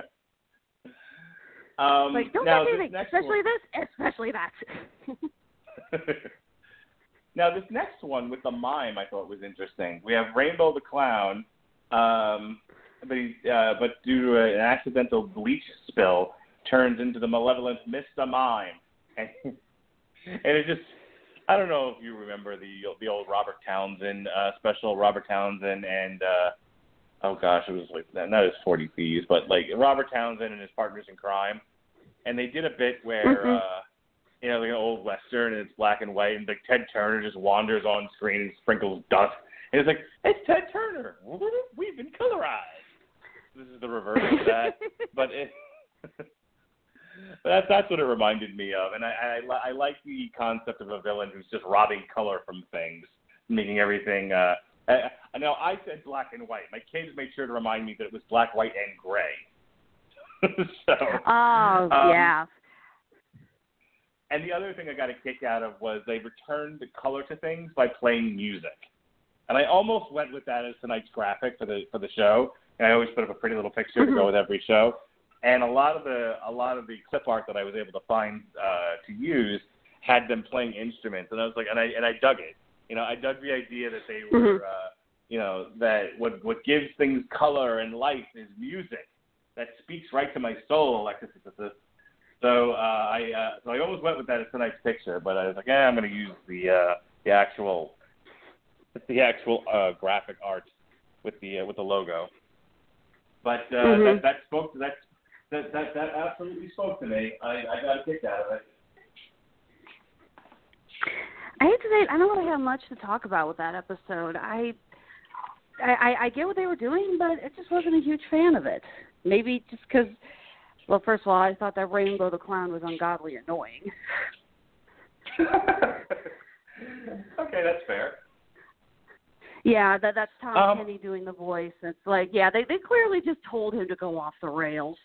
Speaker 3: Um,
Speaker 4: like, don't
Speaker 3: now,
Speaker 4: get anything,
Speaker 3: this
Speaker 4: especially
Speaker 3: one,
Speaker 4: this, especially that.
Speaker 3: Now, this next one with the mime I thought was interesting. We have Rainbow the Clown, um, but, he, uh, but due to an accidental bleach spill, turns into the malevolent Mister Mime. And, and it just, I don't know if you remember the the old Robert Townsend uh, special, Robert Townsend and, uh, oh gosh, it was like, not his forty Thieves, but like Robert Townsend and his partners in crime. And they did a bit where, mm-hmm. uh, you know, like an old Western, and it's black and white, and like Ted Turner just wanders on screen and sprinkles dust. And it's like, it's Ted Turner. We've been colorized. This is the reverse of that. But it, that's, that's what it reminded me of. And I, I, I like the concept of a villain who's just robbing color from things, making everything. Uh, I, I know I said black and white. My kids made sure to remind me that it was black, white, and gray. so,
Speaker 4: oh, um, yeah.
Speaker 3: And the other thing I got a kick out of was they returned the color to things by playing music. And I almost went with that as tonight's graphic for the for the show. And I always put up a pretty little picture mm-hmm. to go with every show. And a lot of the a lot of the clip art that I was able to find uh, to use had them playing instruments. And I was like, and I and I dug it. You know, I dug the idea that they were, mm-hmm. uh, you know, that what what gives things color and life is music. That speaks right to my soul, Alexis. So uh, I uh, so I almost went with that as tonight's picture, but I was like, eh, I'm going to use the uh, the actual the actual uh, graphic art with the uh, with the logo. But uh, mm-hmm. that, that spoke to that, that that that absolutely spoke to me. I, I got a kick out of it.
Speaker 4: I hate to say it, I don't really have much to talk about with that episode. I I, I get what they were doing, but I just wasn't a huge fan of it. Maybe just because, well, first of all, I thought that Rainbow the Clown was ungodly annoying.
Speaker 3: Okay, that's fair.
Speaker 4: Yeah, that that's Tom
Speaker 3: um,
Speaker 4: Kenny doing the voice. It's like, yeah, they, they clearly just told him to go off the rails.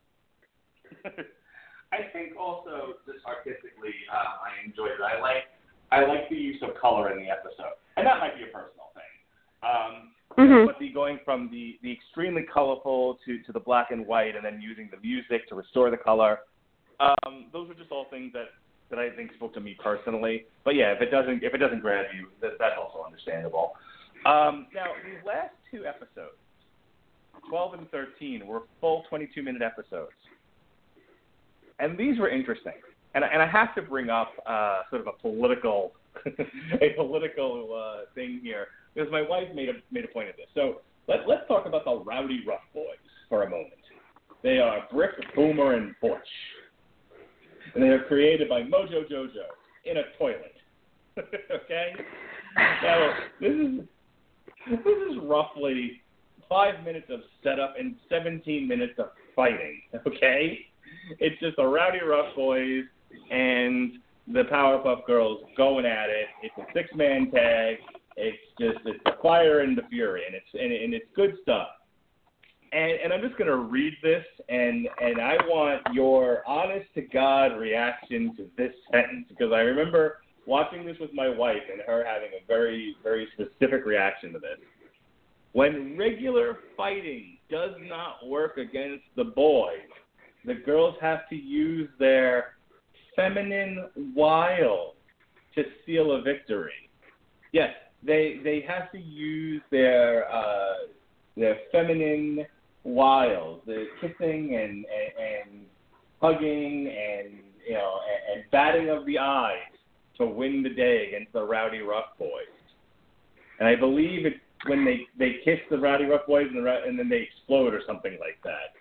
Speaker 3: I think also, just artistically, uh, I enjoyed it. I like I like the use of color in the episode. And that might be a personal thing. Um, Mm-hmm. But the going from the, the extremely colorful to, to the black and white, and then using the music to restore the color, um, those are just all things that, that I think spoke to me personally. But yeah, if it doesn't if it doesn't grab you, that, that's also understandable. Um, now these last two episodes, twelve and thirteen, were full twenty-two minute episodes, and these were interesting. And and I have to bring up uh, sort of a political a political uh, thing here. Because my wife made a made a point of this. So let, let's talk about the Rowdy Rough Boys for a moment. They are Brick, Boomer, and Butch. And they are created by Mojo Jojo in a toilet. Okay? Now, this is, this is roughly five minutes of setup and seventeen minutes of fighting. Okay? It's just the Rowdy Rough Boys and the Powerpuff Girls going at it. It's a six-man tag. It's just it's the fire and the fury, and it's and, and it's good stuff. And and I'm just gonna read this, and and I want your honest to God reaction to this sentence, because I remember watching this with my wife and her having a very very specific reaction to this. When regular fighting does not work against the boys, the girls have to use their feminine wiles to seal a victory. Yes. They they have to use their uh, their feminine wiles, the kissing and, and, and hugging and you know and, and batting of the eyes to win the day against the Rowdy Rough Boys. And I believe it's when they, they kiss the Rowdy Rough Boys and, the, and then they explode or something like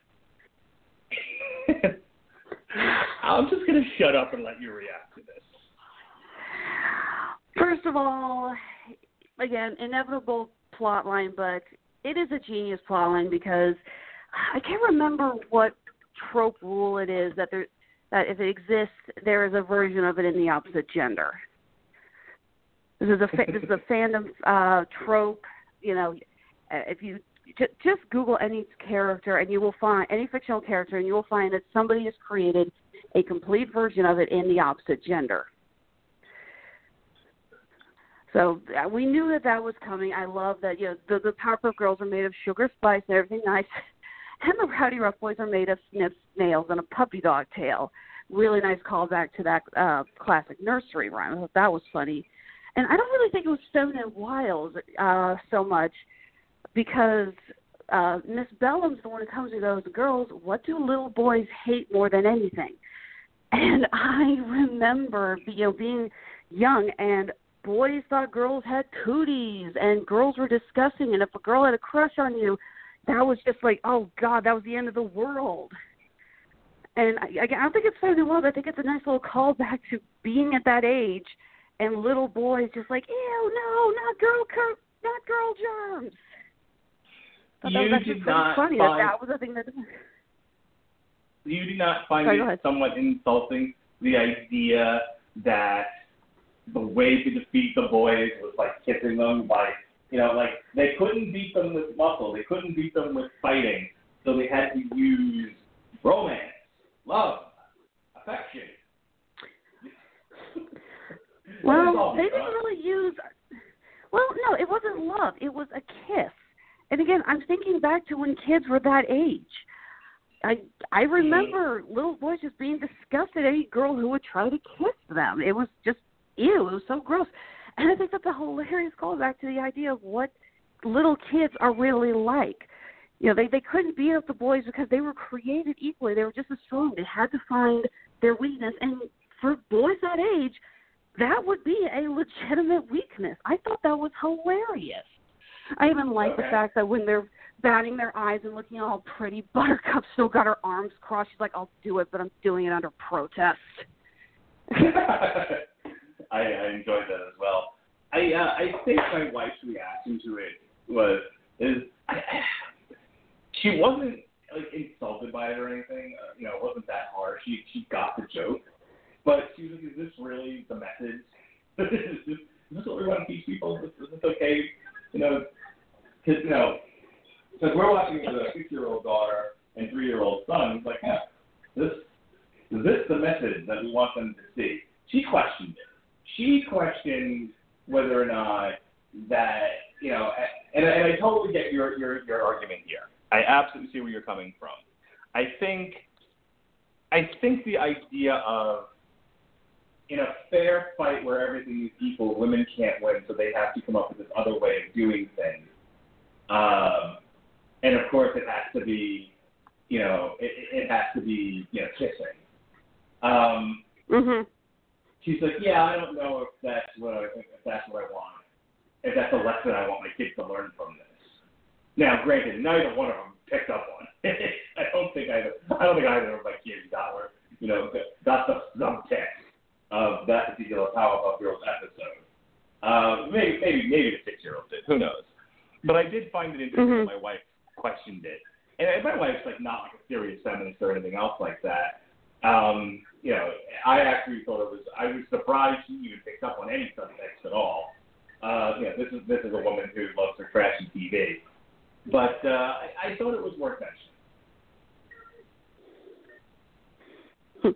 Speaker 3: that. I'm just gonna shut up and let you react to this.
Speaker 4: First of all, again, inevitable plot line, but it is a genius plot line because I can't remember what trope rule it is that there that if it exists, there is a version of it in the opposite gender. This is a this is a fandom uh, trope. You know, if you j- just Google any character and you will find any fictional character, and you will find that somebody has created a complete version of it in the opposite gender. So uh, we knew that that was coming. I love that, you know, the, the Powerpuff Girls are made of sugar, spice, and everything nice. And the Rowdy Rough Boys are made of snips, nails, and a puppy dog tail. Really nice callback to that uh, classic nursery rhyme. I thought that was funny. And I don't really think it was feminine wiles uh, so much because uh, Miss Bellum's the one who comes and goes, girls, what do little boys hate more than anything? And I remember, you know, being young and boys thought girls had cooties and girls were disgusting. And if a girl had a crush on you, that was just like, oh, God, that was the end of the world. And I, I don't think it's feminine wiles. I think it's a nice little callback to being at that age and little boys just like, ew, no, not girl, not girl germs. That
Speaker 3: you
Speaker 4: was actually
Speaker 3: did
Speaker 4: pretty
Speaker 3: not
Speaker 4: funny
Speaker 3: find,
Speaker 4: that that was the thing that.
Speaker 3: You did not find
Speaker 4: Sorry,
Speaker 3: it somewhat insulting, the idea that the way to defeat the boys was like kissing them by, you know, like they couldn't beat them with muscle, they couldn't beat them with fighting, so they had to use romance, love, affection.
Speaker 4: Well, they didn't really use. Well, no, it wasn't love. It was a kiss. And again, I'm thinking back to when kids were that age. I I remember mm-hmm. little boys just being disgusted at any girl who would try to kiss them. It was just ew. It was so gross. And I think that's a hilarious callback to the idea of what little kids are really like. You know, they, they couldn't beat up the boys because they were created equally. They were just as strong. They had to find their weakness. And for boys that age, that would be a legitimate weakness. I thought that was hilarious. I even like okay. the fact that when they're batting their eyes and looking all pretty, Buttercup still got her arms crossed. She's like, I'll do it, but I'm doing it under protest.
Speaker 3: I, I enjoyed that as well. I uh, I think my wife's reaction to it was is I, she wasn't like insulted by it or anything. Uh, you know, it wasn't that hard. She she got the joke, but she was like, "Is this really the message? is, this, is this what we want to teach people? Is, is this okay? You know, because you know, because we're watching it with a six-year-old daughter and three-year-old son. It's like, yeah, this is this the message that we want them to see?" She questioned it. She questioned whether or not that, you know, and, and I totally get your, your, your argument here. I absolutely see where you're coming from. I think, I think the idea of, in a fair fight where everything is equal, women can't win, so they have to come up with this other way of doing things. Um, and of course, it has to be, you know, it, it has to be, you know, kissing. Um,
Speaker 4: mm-hmm.
Speaker 3: She's like, yeah, I don't know if that's what I if that's what I want. If that's a lesson I want my kids to learn from this. Now, granted, neither one of them picked up on it. I don't think either. I don't think either of my kids got her, you know, got the subtext of that particular Powerpuff Girls episode. Uh, maybe, maybe, maybe the six-year-old did. Who knows? But I did find it interesting mm-hmm. that my wife questioned it, and my wife's like not like a serious feminist or anything else like that. Um, you know, I actually thought it was, I was surprised she even picked up on any subtext at all. Uh, you know, this is, this is a woman who loves her trashy T V. But, uh, I, I thought it was worth mentioning.
Speaker 4: Hmm.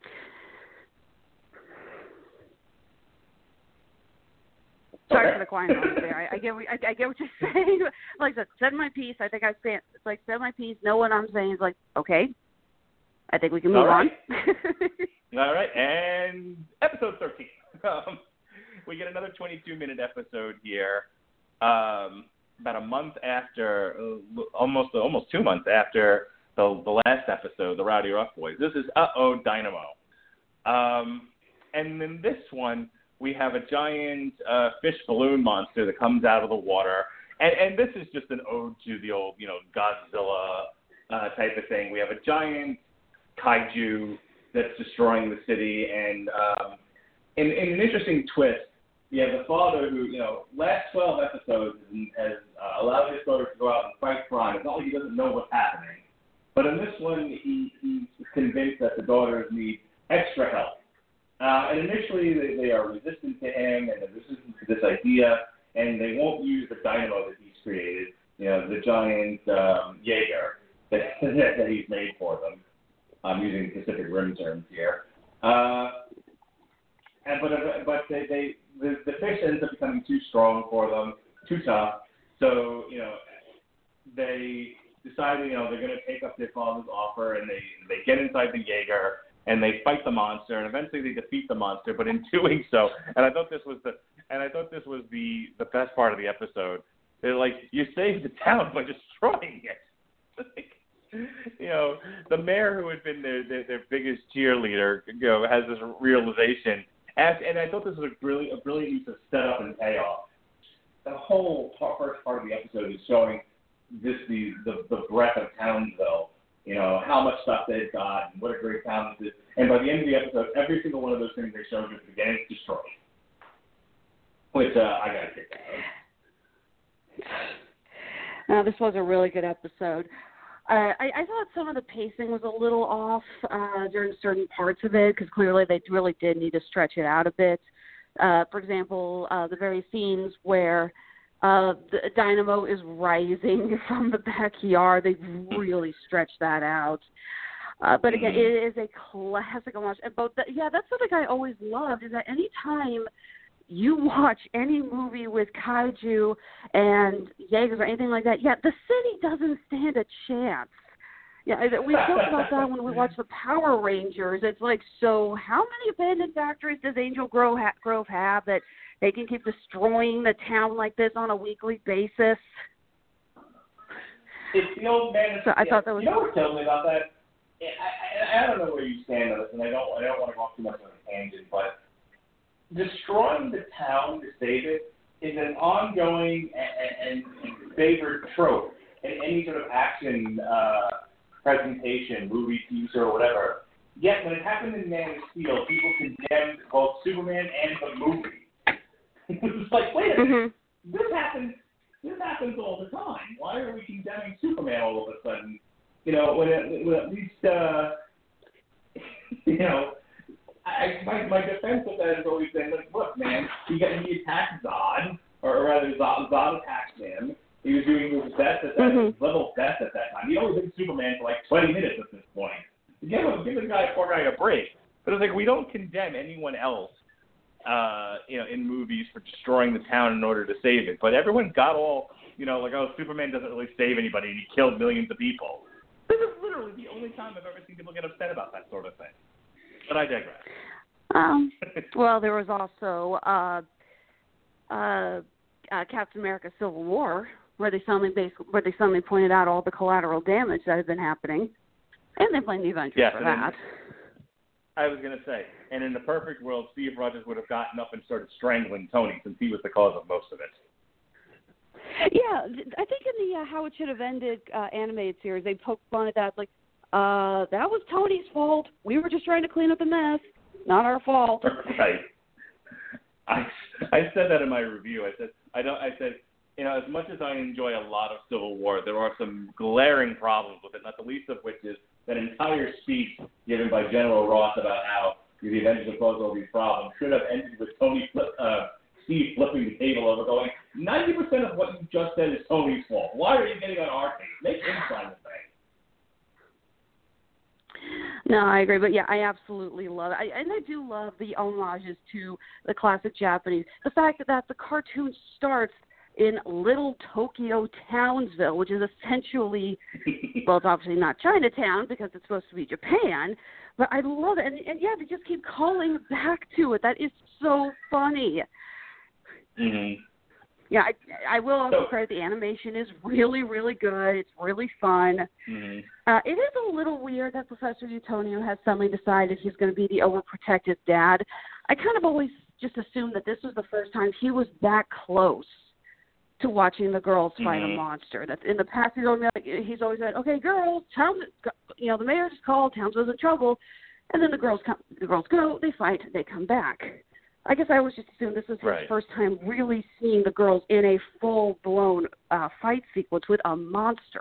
Speaker 4: Sorry
Speaker 3: okay.
Speaker 4: for the quiet moment there. I, I get what, I, I get what you're saying. Like I said my piece. I think I said, it's like, said my piece. Know what I'm saying is like, okay. I think we can move
Speaker 3: All right.
Speaker 4: on.
Speaker 3: All right, and episode thirteen. Um, we get another twenty-two minute episode here, um, about a month after, uh, almost almost two months after the the last episode, the Rowdy Rough Boys. This is Uh-Oh Dynamo. Um, and in this one, we have a giant uh, fish balloon monster that comes out of the water. And, and this is just an ode to the old, you know, Godzilla uh, type of thing. We have a giant kaiju that's destroying the city, and um, in, in an interesting twist, you have the father who, you know, last twelve episodes has uh, allowed his daughter to go out and fight crime. It's not like he doesn't know what's happening, but in this one, he, he's convinced that the daughters need extra help. Uh, and initially, they, they are resistant to him, and they're resistant to this idea, and they won't use the dynamo that he's created, you know, the giant um, Jaeger that, that he's made for them. I'm using Pacific Rim terms here. Uh, and but but they, they the, the fish ends up becoming too strong for them, too tough. So you know they decide you know they're going to take up their father's offer, and they they get inside the Jaeger, and they fight the monster, and eventually they defeat the monster. But in doing so, and I thought this was the and I thought this was the, the best part of the episode. They're like, you saved the town by destroying it. Like, you know, the mayor who had been their their, their biggest cheerleader, you know, has this realization. As, and I thought this was a brilliant, a brilliant use of setup and payoff. The whole part, first part of the episode is showing this the, the the breadth of Townsville. You know, how much stuff they've got, and what a great town this is. And by the end of the episode, every single one of those things they showed you at the beginning is destroyed. Which uh, I got to kick out.
Speaker 4: Uh, this was a really good episode. Uh, I, I thought some of the pacing was a little off uh, during certain parts of it because clearly they really did need to stretch it out a bit. Uh, for example, uh, the very scenes where uh, the Dynamo is rising from the backyard, they really stretched that out. Uh, but again, it is a classic watch. But the, yeah, that's something I always loved is that any time you watch any movie with kaiju and Jaegers or anything like that, yeah, the city doesn't stand a chance. Yeah, we talked about that when we watched the Power Rangers. It's like, so how many abandoned factories does Angel Grove, ha- Grove have that they can keep destroying the town like this on a weekly basis?
Speaker 3: It's the old man.
Speaker 4: So I thought that was.
Speaker 3: You know what tells me about that? I, I, I don't know where you stand on this, and I don't. I don't want to go off too much on a tangent, but destroying the town to save it is an ongoing and, and, and favored trope in any sort of action uh, presentation, movie, T V show, or whatever. Yet when it happened in Man of Steel, people condemned both Superman and the movie. It was like, wait a minute, mm-hmm. this happens. This happens all the time. Why are we condemning Superman all of a sudden? You know, when, it, when at least, uh, you know, I, my my defense of that has always been like, look, man, he got he attacked Zod, or rather Zod, Zod attacked him. He was doing his best at that mm-hmm. level best at that time. He'd only been Superman for like twenty minutes at this point. Give him, give the guy, poor guy, a break. But it's like we don't condemn anyone else, uh, you know, in movies for destroying the town in order to save it. But everyone got all, you know, like, oh, Superman doesn't really save anybody, and he killed millions of people. This is literally the only time I've ever seen people get upset about that sort of thing. But I digress.
Speaker 4: Um, well, there was also uh, uh, uh, Captain America: Civil War, where they suddenly basically, where they suddenly pointed out all the collateral damage that had been happening, and they blamed the Avengers
Speaker 3: yes,
Speaker 4: for that.
Speaker 3: I was going to say, and in the perfect world, Steve Rogers would have gotten up and started strangling Tony since he was the cause of most of it.
Speaker 4: Yeah, I think in the uh, How It Should Have Ended uh, animated series, they poked fun at that. Like, uh, that was Tony's fault. We were just trying to clean up the mess. Not our fault.
Speaker 3: Right. I, I said that in my review. I said, I don't. I said, you know, as much as I enjoy a lot of Civil War, there are some glaring problems with it. Not the least of which is that entire speech given by General Ross about how the Avengers have caused all these problems should have ended with Tony flip, uh, Steve flipping the table over, going, ninety percent of what you just said is Tony's fault. Why are you getting on our team? Make him sign the thing.
Speaker 4: No, I agree. But, yeah, I absolutely love it. I, and I do love the homages to the classic Japanese. The fact that, that the cartoon starts in Little Tokyo Townsville, which is essentially, well, it's obviously not Chinatown because it's supposed to be Japan, but I love it. And, and yeah, they just keep calling back to it. That is so funny.
Speaker 3: Mm-hmm.
Speaker 4: Yeah, I, I will also
Speaker 3: so,
Speaker 4: credit the animation is really, really good. It's really fun.
Speaker 3: Mm-hmm.
Speaker 4: Uh, it is a little weird that Professor Utonio has suddenly decided he's going to be the overprotective dad. I kind of always just assumed that this was the first time he was that close to watching the girls fight
Speaker 3: mm-hmm.
Speaker 4: a monster. That in the past he's always like, he's always said, "Okay, girls, Towns, you know, the mayor just called, Townsville's in trouble," and then the girls come, the girls go, they fight, they come back. I guess I always just assumed this was his
Speaker 3: right.
Speaker 4: first time really seeing the girls in a full-blown uh, fight sequence with a monster.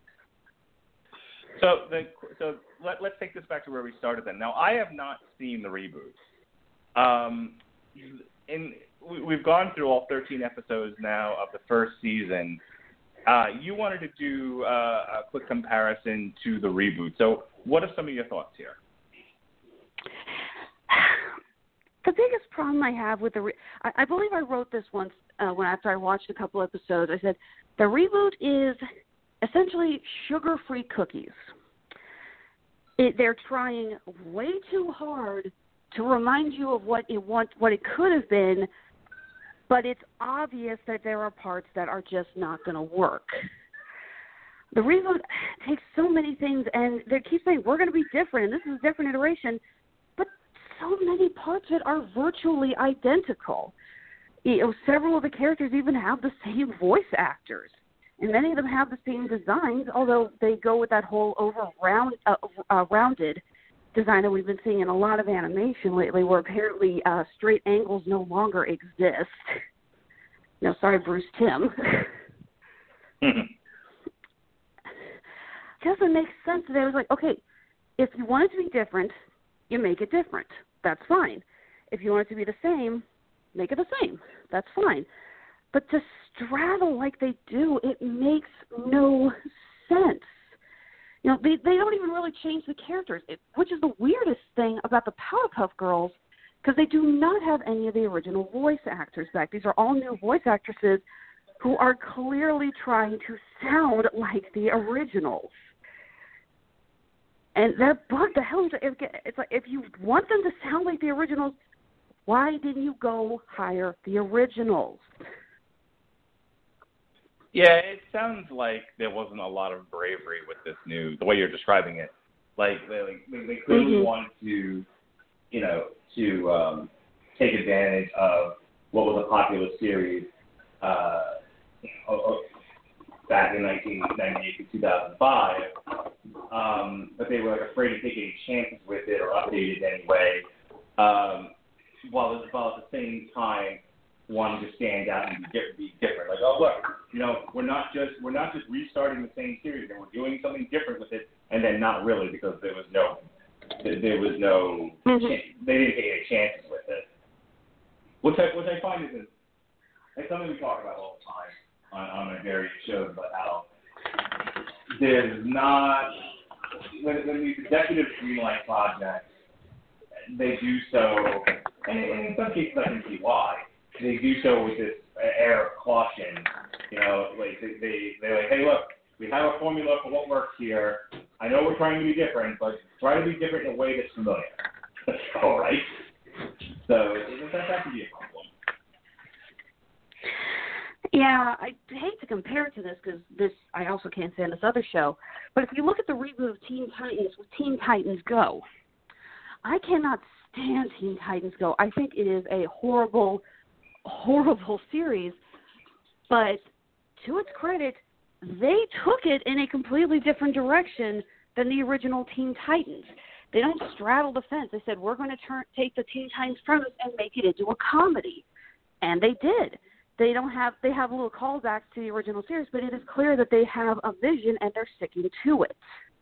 Speaker 3: So, the, so let, let's take this back to where we started then. Now, I have not seen the reboot. Um, in, we, we've gone through all thirteen episodes now of the first season. Uh, you wanted to do uh, a quick comparison to the reboot. So what are some of your thoughts here?
Speaker 4: The biggest problem I have with the re- I, I believe I wrote this once uh, when after I watched a couple episodes. I said the reboot is essentially sugar-free cookies. it, they're trying way too hard to remind you of what it want, what it could have been, but it's obvious that there are parts that are just not going to work. The reboot takes so many things, and they keep saying, we're going to be different, and this is a different iteration, but so many parts of it are virtually identical. You know, several of the characters even have the same voice actors, and many of them have the same designs, although they go with that whole over-round, uh, uh, rounded design that we've been seeing in a lot of animation lately, where apparently uh, straight angles no longer exist. No, sorry, Bruce Timm. Doesn't make sense. They was like, okay, if you want it to be different, you make it different. That's fine. If you want it to be the same, make it the same. That's fine. But to straddle like they do, it makes no sense. You know, they they don't even really change the characters, it, which is the weirdest thing about the Powerpuff Girls, because they do not have any of the original voice actors back. These are all new voice actresses who are clearly trying to sound like the originals. And that bugged the hell out of it. It's like, if you want them to sound like the originals, why didn't you go hire the originals?
Speaker 3: Yeah, it sounds like there wasn't a lot of bravery with this new, the way you're describing it. Like, they, like, they clearly
Speaker 4: mm-hmm.
Speaker 3: wanted to, you know, to um, take advantage of what was a popular series uh, back in nineteen ninety-eight to two thousand five, um, but they were like, afraid to take any chances with it or update it anyway, um, while, while at the same time wanting to stand out and be, be different. Like, oh look, you know, we're not just we're not just restarting the same series, and we're doing something different with it, and then not really, because there was no there was no
Speaker 4: mm-hmm.
Speaker 3: ch- they didn't take any chances with it. Which I which I find is it's something we talk about all the time on, on my various shows, about how there's not when, when these executive greenlight projects, they do so, and in some cases I can see why. They do so with this air of caution, you know, like they, they, they're like, hey, look, we have a formula for what works here. I know we're trying to be different, but try to be different in a way that's familiar. All right. So that, that could be a problem.
Speaker 4: Yeah, I hate to compare it to this because this I also can't stand this other show. But if you look at the reboot of Teen Titans with Teen Titans Go, I cannot stand Teen Titans Go. I think it is a horrible, horrible series. But to its credit, they took it in a completely different direction than the original Teen Titans. They don't straddle the fence. They said, we're going to turn, take the Teen Titans premise and make it into a comedy. And they did. They don't have they have little callbacks to the original series, but it is clear that they have a vision and they're sticking to it.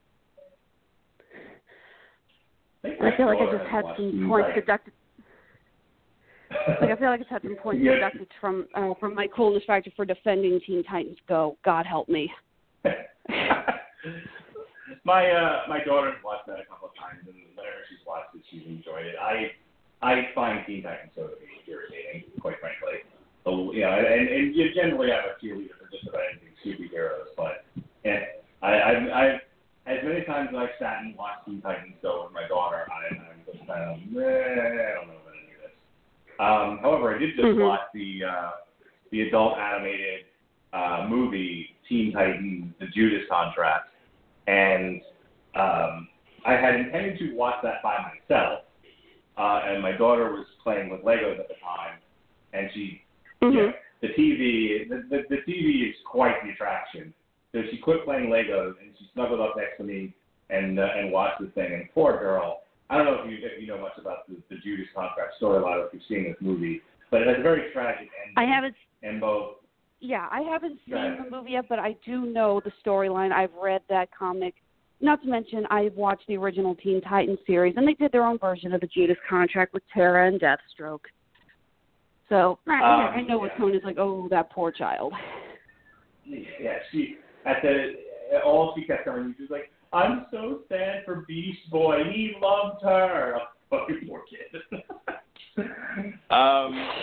Speaker 4: And I feel like I just had some points deducted. Like I feel like I just had some points
Speaker 3: yeah.
Speaker 4: deducted from uh, from my coolness factor for defending Teen Titans Go. God help me.
Speaker 3: my uh, my daughter's watched that a couple of times, and whenever she's watched it, she's enjoyed it. I I find Teen Titans Go to be irritating, quite frankly. So, you know, and, and you generally have a cheerleader for just about anything superheroes, but and I, I, I, as many times as I've sat and watched Teen Titans Go with my daughter, I, I'm just kind of, eh, I don't know if I do this. Um, however, I did just
Speaker 4: mm-hmm.
Speaker 3: watch the uh, the adult animated uh, movie Teen Titans: The Judas Contract, and um, I had intended to watch that by myself, uh, and my daughter was playing with Legos at the time, and she.
Speaker 4: Mm-hmm.
Speaker 3: Yeah, the T V, the, the, the T V is quite the attraction. So she quit playing Legos and she snuggled up next to me and uh, and watched the thing. And poor girl, I don't know if you if you know much about the, the Judas Contract storyline or if you've seen this movie, but it has a very tragic ending.
Speaker 4: I haven't.
Speaker 3: And both.
Speaker 4: Yeah, I haven't seen
Speaker 3: right.
Speaker 4: the movie yet, but I do know the storyline. I've read that comic. Not to mention, I watched the original Teen Titans series, and they did their own version of the Judas Contract with Terra and Deathstroke. So I, um, I know
Speaker 3: yeah.
Speaker 4: what Tony is like. Oh, that poor child.
Speaker 3: Yeah, she at the all she kept telling me, she was like, "I'm so sad for Beast Boy. He loved her." Oh, fucking poor kid. um.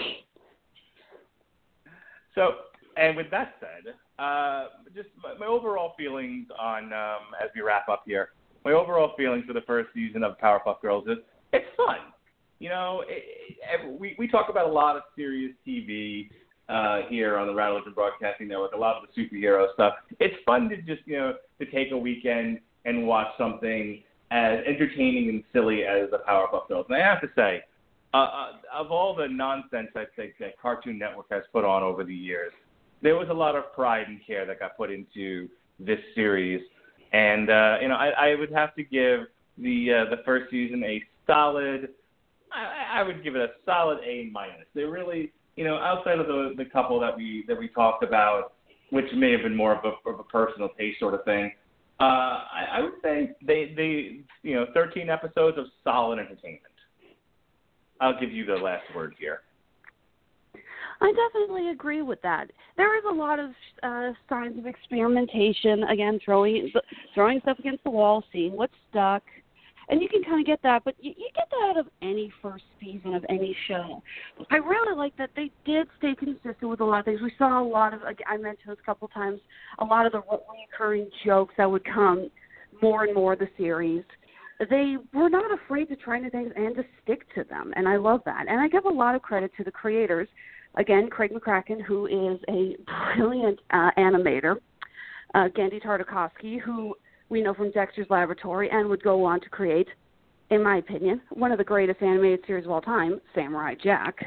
Speaker 3: So, and with that said, uh, just my, my overall feelings on um, as we wrap up here. my overall feelings for the first season of Powerpuff Girls is it's fun. You know, it, it, we we talk about a lot of serious T V uh, here on the Rattleton Broadcasting Network, a lot of the superhero stuff. It's fun to just, you know, to take a weekend and watch something as entertaining and silly as the Powerpuff Girls. And I have to say, uh, uh, of all the nonsense I think that Cartoon Network has put on over the years, there was a lot of pride and care that got put into this series. And, uh, you know, I, I would have to give the uh, the first season a solid, I, I would give it a solid A minus. They really, you know, outside of the the couple that we that we talked about, which may have been more of a, of a personal taste sort of thing, uh, I, I would say they, they, you know, thirteen episodes of solid entertainment. I'll give you the last word here.
Speaker 4: I definitely agree with that. There is a lot of uh, signs of experimentation, again, throwing throwing stuff against the wall, seeing what's stuck, and you can kind of get that, but you, you get that out of any first season of any show. I really like that they did stay consistent with a lot of things. We saw a lot of, like I mentioned this a couple times, a lot of the recurring jokes that would come more and more of the series. They were not afraid to try new things and to stick to them, and I love that. And I give a lot of credit to the creators. Again, Craig McCracken, who is a brilliant uh, animator, uh, Genndy Tartakovsky, who we know from Dexter's Laboratory and would go on to create, in my opinion, one of the greatest animated series of all time, Samurai Jack.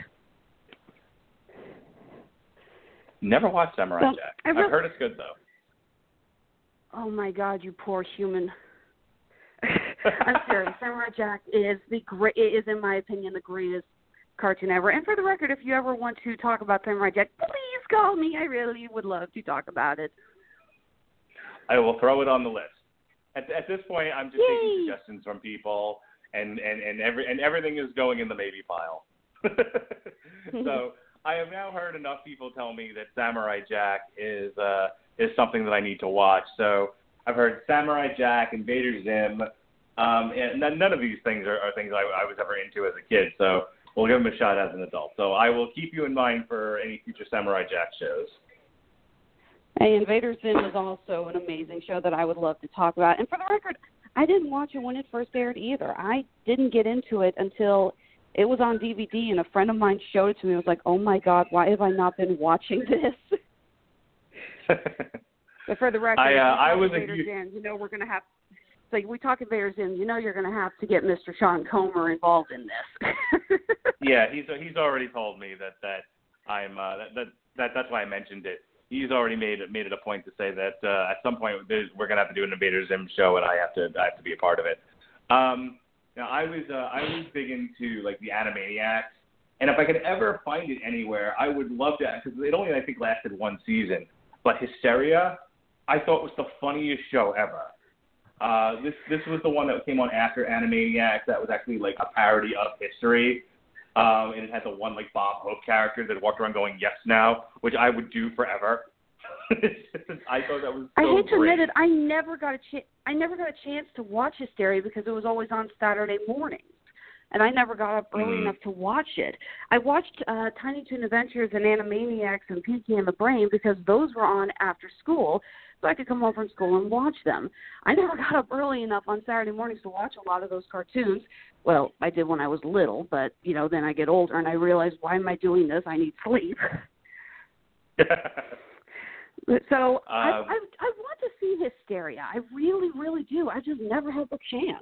Speaker 3: Never watched Samurai
Speaker 4: well,
Speaker 3: Jack.
Speaker 4: Really,
Speaker 3: I've heard it's good, though.
Speaker 4: Oh, my God, you poor human. I'm serious. Samurai Jack is, the great, is, in my opinion, the greatest cartoon ever. And for the record, if you ever want to talk about Samurai Jack, please call me. I really would love to talk about it.
Speaker 3: I will throw it on the list. At, at this point, I'm just
Speaker 4: Yay.
Speaker 3: taking suggestions from people, and, and, and, every, and everything is going in the maybe pile. So I have now heard enough people tell me that Samurai Jack is uh, is something that I need to watch. So I've heard Samurai Jack, Invader Zim, um, and none, none of these things are, are things I, I was ever into as a kid. So we'll give them a shot as an adult. So I will keep you in mind for any future Samurai Jack shows.
Speaker 4: Hey, Invader Zim is also an amazing show that I would love to talk about. And for the record, I didn't watch it when it first aired either. I didn't get into it until it was on D V D, and a friend of mine showed it to me. I was like, oh, my God, why have I not been watching this? But for the record,
Speaker 3: I, uh, I was
Speaker 4: Invader
Speaker 3: a...
Speaker 4: Zim, you know we're going to have – so we talk Invader Zim, you know you're going to have to get Mister Sean Comer involved in this.
Speaker 3: Yeah, he's he's already told me that that I'm uh, that, that that that's why I mentioned it. He's already made it made it a point to say that uh, at some point we're gonna have to do an Invader Zim show, and I have to I have to be a part of it. Um, now I was uh, I was big into like the Animaniacs, and if I could ever find it anywhere, I would love to, because it only I think lasted one season. But Hysteria, I thought was the funniest show ever. Uh, this this was the one that came on after Animaniacs. That was actually like a parody of history. Um, and it had the one like Bob Hope character that walked around going "Yes now," which I would do forever. I thought that was so
Speaker 4: I hate to
Speaker 3: great.
Speaker 4: admit it, I never got a chance. I never got a chance to watch Hysteria because it was always on Saturday mornings, and I never got up early
Speaker 3: mm.
Speaker 4: enough to watch it. I watched uh, Tiny Toon Adventures and Animaniacs and Pinky and the Brain because those were on after school, so I could come home from school and watch them. I never got up early enough on Saturday mornings to watch a lot of those cartoons. Well, I did when I was little, but, you know, then I get older and I realize, why am I doing this? I need sleep. So um, I, I I want to see Hysteria. I really, really do. I just never had the chance.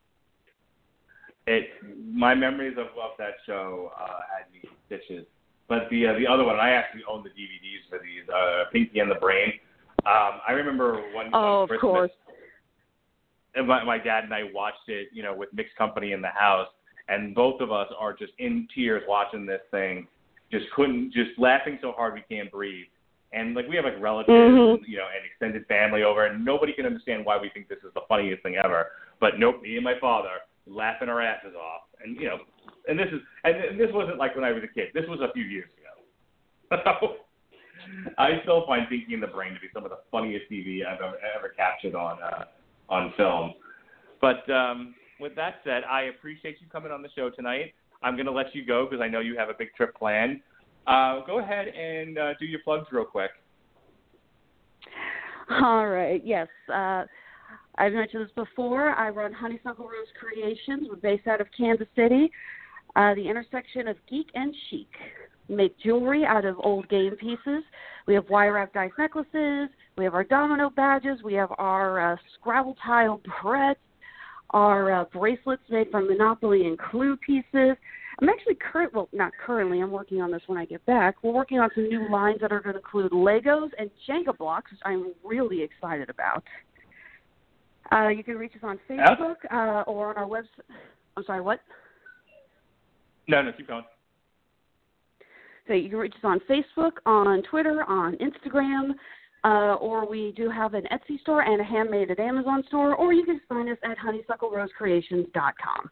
Speaker 3: It my memories of, of that show uh, had me stitches. But the uh, the other one, I actually own the D V Ds for these, uh, Pinky and the Brain. Um, I remember one,
Speaker 4: oh,
Speaker 3: one Christmas,
Speaker 4: of course.
Speaker 3: and my, my dad and I watched it, you know, with mixed company in the house, and both of us are just in tears watching this thing, just couldn't, just laughing so hard we can't breathe. And like we have like relatives,
Speaker 4: mm-hmm.
Speaker 3: and, you know, and extended family over, and nobody can understand why we think this is the funniest thing ever. But nope, me and my father laughing our asses off, and you know, and this is, and this wasn't like when I was a kid. This was a few years ago. I still find Pinky and the Brain to be some of the funniest T V I've ever, ever captured on uh, on film. But um, with that said, I appreciate you coming on the show tonight. I'm going to let you go because I know you have a big trip planned. Uh, go ahead and uh, do your plugs real quick.
Speaker 4: All right. Yes. Uh, I've mentioned this before. I run Honeysuckle Rose Creations. We're based out of Kansas City, uh, the intersection of geek and chic. We make jewelry out of old game pieces. We have wire-wrap dice necklaces. We have our domino badges. We have our uh, Scrabble tile barrettes, our uh, bracelets made from Monopoly and Clue pieces. I'm actually current, well, not currently. I'm working on this when I get back. We're working on some new lines that are going to include Legos and Jenga blocks, which I'm really excited about. Uh, you can reach us on Facebook uh, or on our website. I'm sorry, what?
Speaker 3: No, no, keep going.
Speaker 4: So you can reach us on Facebook, on Twitter, on Instagram, uh, or we do have an Etsy store and a handmade at Amazon store, or you can find us at honeysuckle rose creations dot com.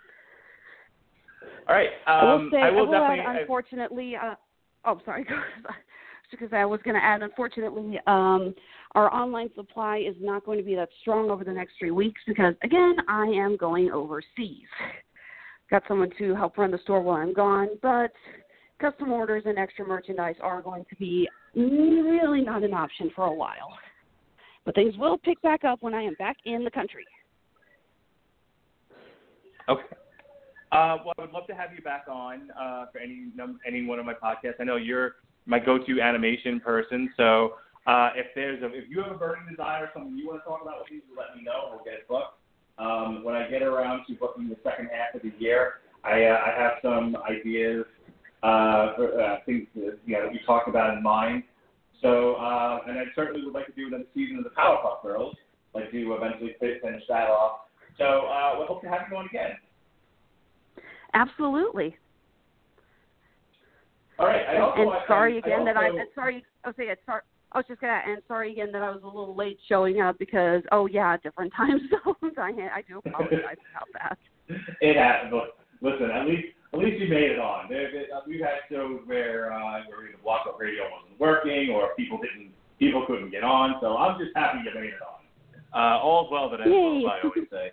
Speaker 3: All right. Um,
Speaker 4: I will say,
Speaker 3: I will,
Speaker 4: I will
Speaker 3: definitely.
Speaker 4: add, unfortunately, uh, oh, sorry. Because I was going to add, unfortunately, um, our online supply is not going to be that strong over the next three weeks because, again, I am going overseas. Got someone to help run the store while I'm gone, but custom orders and extra merchandise are going to be really not an option for a while. But things will pick back up when I am back in the country.
Speaker 3: Okay. Uh, well, I would love to have you back on uh, for any any one of my podcasts. I know you're my go-to animation person, so uh, if there's a, if you have a burning desire or something you want to talk about with me, let me know. We'll get it booked. Um, when I get around to booking the second half of the year, I, uh, I have some ideas, uh, for, uh, things that, you know, that we talked about in mind. So, uh, and I certainly would like to do another season of the Powerpuff Girls, like to eventually finish that off. So, uh, we hope to have you on again.
Speaker 4: Absolutely.
Speaker 3: All right. I also,
Speaker 4: and
Speaker 3: I,
Speaker 4: sorry
Speaker 3: I,
Speaker 4: again
Speaker 3: I
Speaker 4: that
Speaker 3: also,
Speaker 4: I. Sorry. Oh, say it. Sorry. I was just gonna. And sorry again that I was a little late showing up because. Oh yeah, different time zones. I I do apologize about that.
Speaker 3: It happens. Listen, at least at least you made it on. There, there, we've had shows where uh, where the Block Up Radio wasn't working or people didn't people couldn't get on. So I'm just happy you made it on. Uh, all's well that ends well, I always say.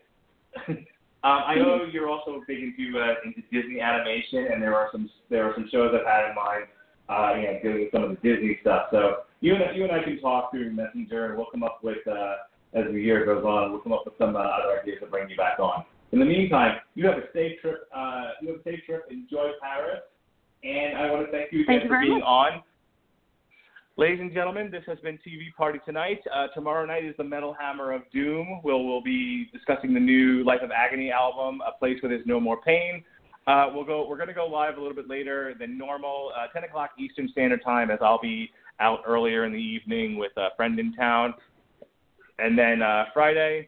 Speaker 3: Um, I know you're also big into uh, into Disney animation, and there are some there are some shows I've had in mind, uh, you know, dealing with some of the Disney stuff. So you and you and I can talk through Messenger, and we'll come up with uh, as the year goes on, we'll come up with some uh, other ideas to bring you back on. In the meantime, you have a safe trip. Uh, you have a safe trip. Enjoy Paris, and I want to thank you again
Speaker 4: thank you
Speaker 3: for being
Speaker 4: much.
Speaker 3: on. Ladies and gentlemen, this has been T V Party Tonight. Uh, tomorrow night is the Metal Hammer of Doom. We'll, we'll be discussing the new Life of Agony album, A Place Where There's No More Pain. Uh, we'll go, we're going to go live a little bit later than normal, uh, ten o'clock Eastern Standard Time, as I'll be out earlier in the evening with a friend in town. And then uh, Friday,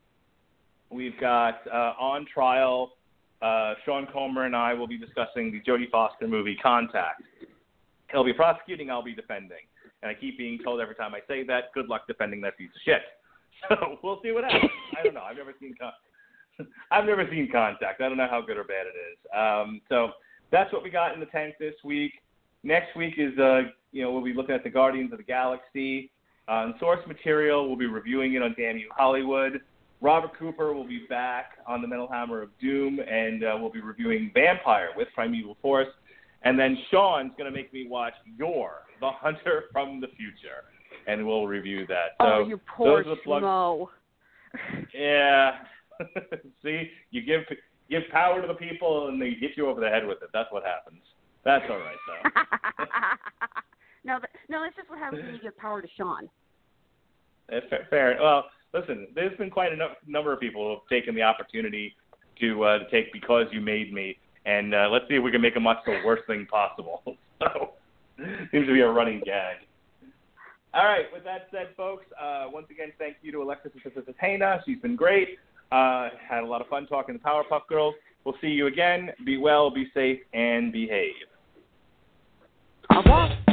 Speaker 3: we've got uh, on trial, uh, Sean Comer and I will be discussing the Jodie Foster movie, Contact. He'll be prosecuting, I'll be defending. And I keep being told every time I say that, good luck defending that piece of shit. So we'll see what happens. I don't know. I've never seen con- I've never seen Contact. I don't know how good or bad it is. Um, so that's what we got in the tank this week. Next week is, uh, you know, we'll be looking at the Guardians of the Galaxy. On uh, source material, we'll be reviewing it on Damn You Hollywood. Robert Cooper will be back on the Metal Hammer of Doom, and uh, we'll be reviewing Vampire with Primeval Force. And then Sean's going to make me watch Yor, The Hunter from the Future, and we'll review that. So
Speaker 4: oh, you poor
Speaker 3: those are the plugs.
Speaker 4: schmo.
Speaker 3: Yeah. See, you give give power to the people, and they hit you over the head with it. That's what happens. That's all right, though.
Speaker 4: no, but, no, that's just what happens when you give power to Sean.
Speaker 3: That's fair, fair. Well, listen, there's been quite a no- number of people who have taken the opportunity to, uh, to take Because You Made Me. And uh, let's see if we can make them much the worst thing possible. So, seems to be a running gag. All right, with that said, folks, uh, once again, thank you to Alexis Entertainer. She's been great. Uh, had a lot of fun talking to Powerpuff Girls. We'll see you again. Be well, be safe, and behave.
Speaker 4: Au revoir.